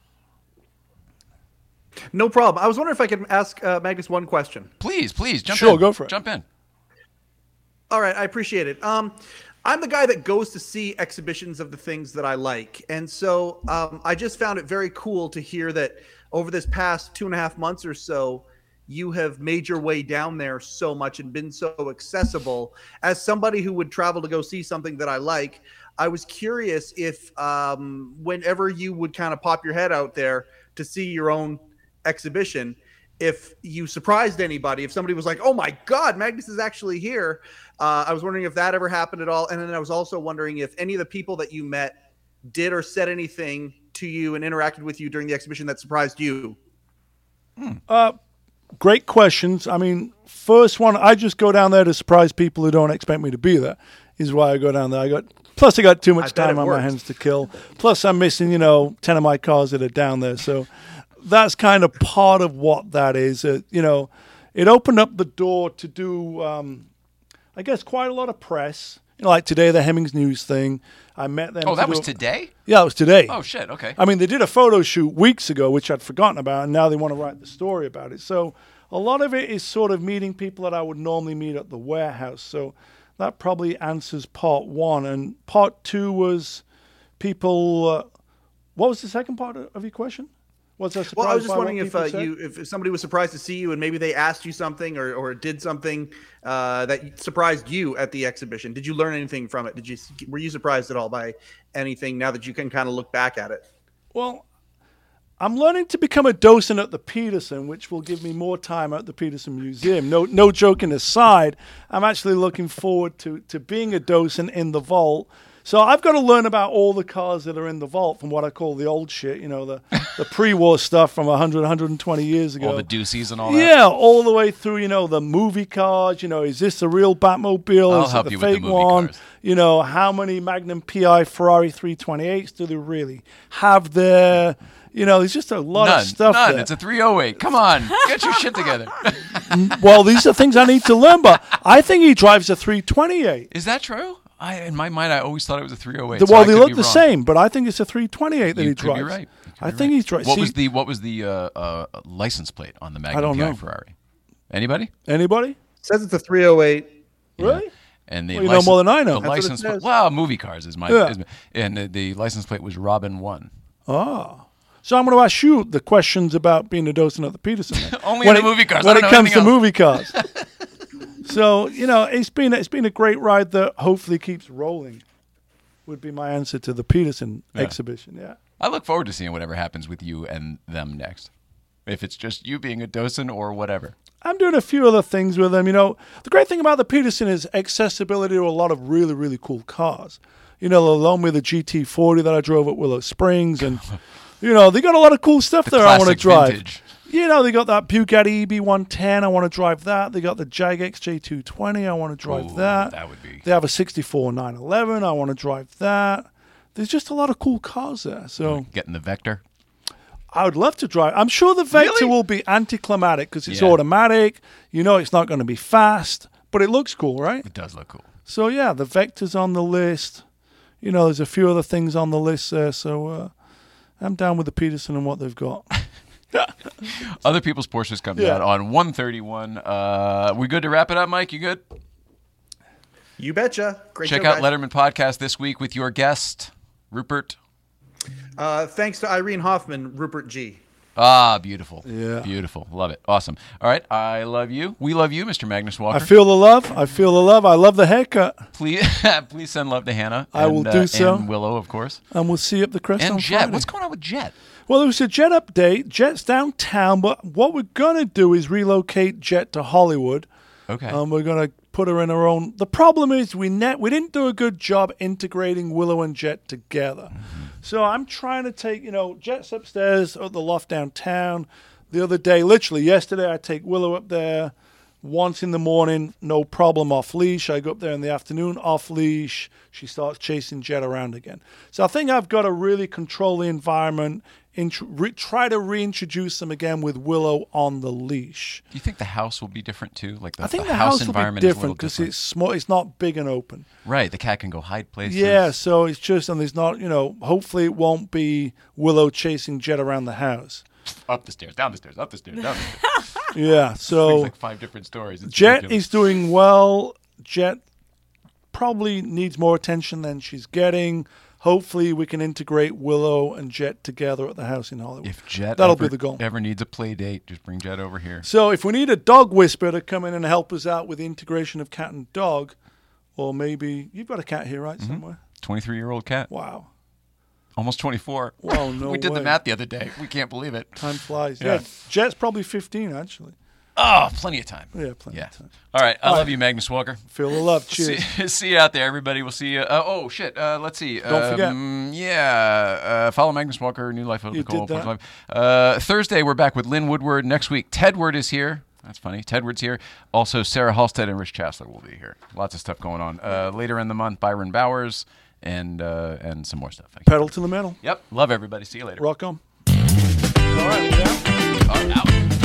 No problem. I was wondering if I could ask Magnus one question. Please, jump in. Sure, go for it. Jump in. All right, I appreciate it. I'm the guy that goes to see exhibitions of the things that I like. And so I just found it very cool to hear that over this past 2.5 months or so, you have made your way down there so much and been so accessible. As somebody who would travel to go see something that I like, I was curious if whenever you would kind of pop your head out there to see your own exhibition, if you surprised anybody, if somebody was like, "Oh my God, Magnus is actually here." I was wondering if that ever happened at all. And then I was also wondering if any of the people that you met did or said anything to you and interacted with you during the exhibition that surprised you. Great questions. I mean, first one, I just go down there to surprise people who don't expect me to be there, is why I go down there. I got too much time on my hands to kill. Plus, I'm missing, 10 of my cars that are down there. So that's kind of part of what that is. It opened up the door to do, I guess, quite a lot of press. Like today, the Hemmings News thing. I met them. Oh, that was today? Yeah, it was today. Oh, shit, okay. I mean, they did a photo shoot weeks ago, which I'd forgotten about, and now they want to write the story about it. So a lot of it is sort of meeting people that I would normally meet at the warehouse. So that probably answers part one. And part two was people... what was the second part of your question? Was I surprised? Well, I was just by wondering what if people said? if somebody was surprised to see you, and maybe they asked you something or did something that surprised you at the exhibition. Did you learn anything from it? Were you surprised at all by anything now that you can kind of look back at it? Well, I'm learning to become a docent at the Peterson, which will give me more time at the Peterson Museum. No joking aside, I'm actually looking forward to being a docent in the vault. So I've got to learn about all the cars that are in the vault from what I call the old shit, the pre-war stuff from 100, 120 years ago. All the deuces and all that. Yeah, all the way through, the movie cars. Is this a real Batmobile? I'll Is help it the you with the fake movie one? cars. How many Magnum PI Ferrari 328s do they really have there? There's just a lot of stuff None. there. It's a 308. Come on, get your shit together. Well, these are things I need to learn, but I think he drives a 328. Is that true? In my mind, I always thought it was a 308. Well, so I they could look be the wrong. same, but I think it's a 328 that You he could drives. be right. I think he's driving. What was the license plate on the Magnum don't PI know. Ferrari? Anybody? Anybody? Says it's a 308. Really? And the Well, you know more than I know. The That's what it license plate. says. Well, movie cars is my. Yeah. And the license plate was Robin 1. Oh. So I'm going to ask you the questions about being a docent at the Peterson. then. Only When in the movie cars. I When don't it know comes to anything else. movie cars. So, it's been a great ride that hopefully keeps rolling, would be my answer to the Peterson exhibition, yeah. I look forward to seeing whatever happens with you and them next. If it's just you being a docent or whatever. I'm doing a few other things with them. The great thing about the Peterson is accessibility to a lot of really, really cool cars. They'll loan me the GT40 that I drove at Willow Springs, and they got a lot of cool stuff there I want to classic drive. vintage. They got that Bugatti EB110. I want to drive that. They got the Jag XJ220. I want to drive Ooh, that. that would be- They have a 64 911. I want to drive that. There's just a lot of cool cars there. So Getting the Vector. I would love to drive. I'm sure the Vector Really? will be anticlimactic because it's Yeah. automatic. It's not going to be fast, but it looks cool, right? It does look cool. So yeah, the Vector's on the list. There's a few other things on the list there. So I'm down with the Peterson and what they've got. Other people's Porsches come Yeah. out on 131. We good to wrap it up, Mike? You good? You betcha. Great Check show, out guys. Letterman Podcast this week with your guest, Rupert. Thanks to Irene Hoffman, Rupert G. Ah, beautiful. Yeah. Beautiful. Love it. Awesome. All right. I love you. We love you, Mr. Magnus Walker. I feel the love. I love the haircut. Please send love to Hannah. I will do so. And Willow, of course. And we'll see you up the crest And on Jet. Friday. What's going on with Jet? Well, there was a Jet update. Jet's downtown, but what we're going to do is relocate Jet to Hollywood. Okay. We're going to put her in her own. The problem is we didn't do a good job integrating Willow and Jet together. Mm-hmm. So I'm trying to take, Jet's upstairs at the loft downtown. The other day, literally yesterday, I take Willow up there once in the morning, no problem, off leash. I go up there in the afternoon, off leash. She starts chasing Jet around again. So I think I've got to really control the environment, try to reintroduce them again with Willow on the leash. Do you think the house will be different too? Like I think the the house will be environment is a different little because different. it's small. It's not big and open. Right. The cat can go hide places. Yeah, so it's just, and there's not, hopefully it won't be Willow chasing Jet around the house. Up the stairs, down the stairs, up the stairs, down the stairs. Yeah, It's so like 5 different stories. It's Jet ridiculous. is doing well. Jet probably needs more attention than she's getting. Hopefully we can integrate Willow and Jet together at the house in Hollywood. If Jet That'll ever, be the goal. ever needs a play date, just bring Jet over here. So if we need a dog whisperer to come in and help us out with the integration of cat and dog, or maybe you've got a cat here, right, somewhere? 23-year-old cat. Wow. Almost 24. Wow, no We did the way. math the other day. We can't believe it. Time flies. Yeah. Yeah, Jet's probably 15, actually. Oh, plenty of time. Yeah, plenty Yeah. of time. All right. I All love right. you, Magnus Walker. Feel the love. Cheers. See you out there, everybody. We'll see you. Oh, shit. Let's see. Don't forget. Yeah. Follow Magnus Walker, New Life of You Nicole. did that. 45. Thursday, we're back with Lynn Woodward. Next week, Tedward is here. That's funny. Tedward's here. Also, Sarah Halstead and Rich Chassler will be here. Lots of stuff going on. Later in the month, Byron Bowers and some more stuff. Pedal to the metal. Yep. Love everybody. See you later. Rock on. All right, we're out. Out.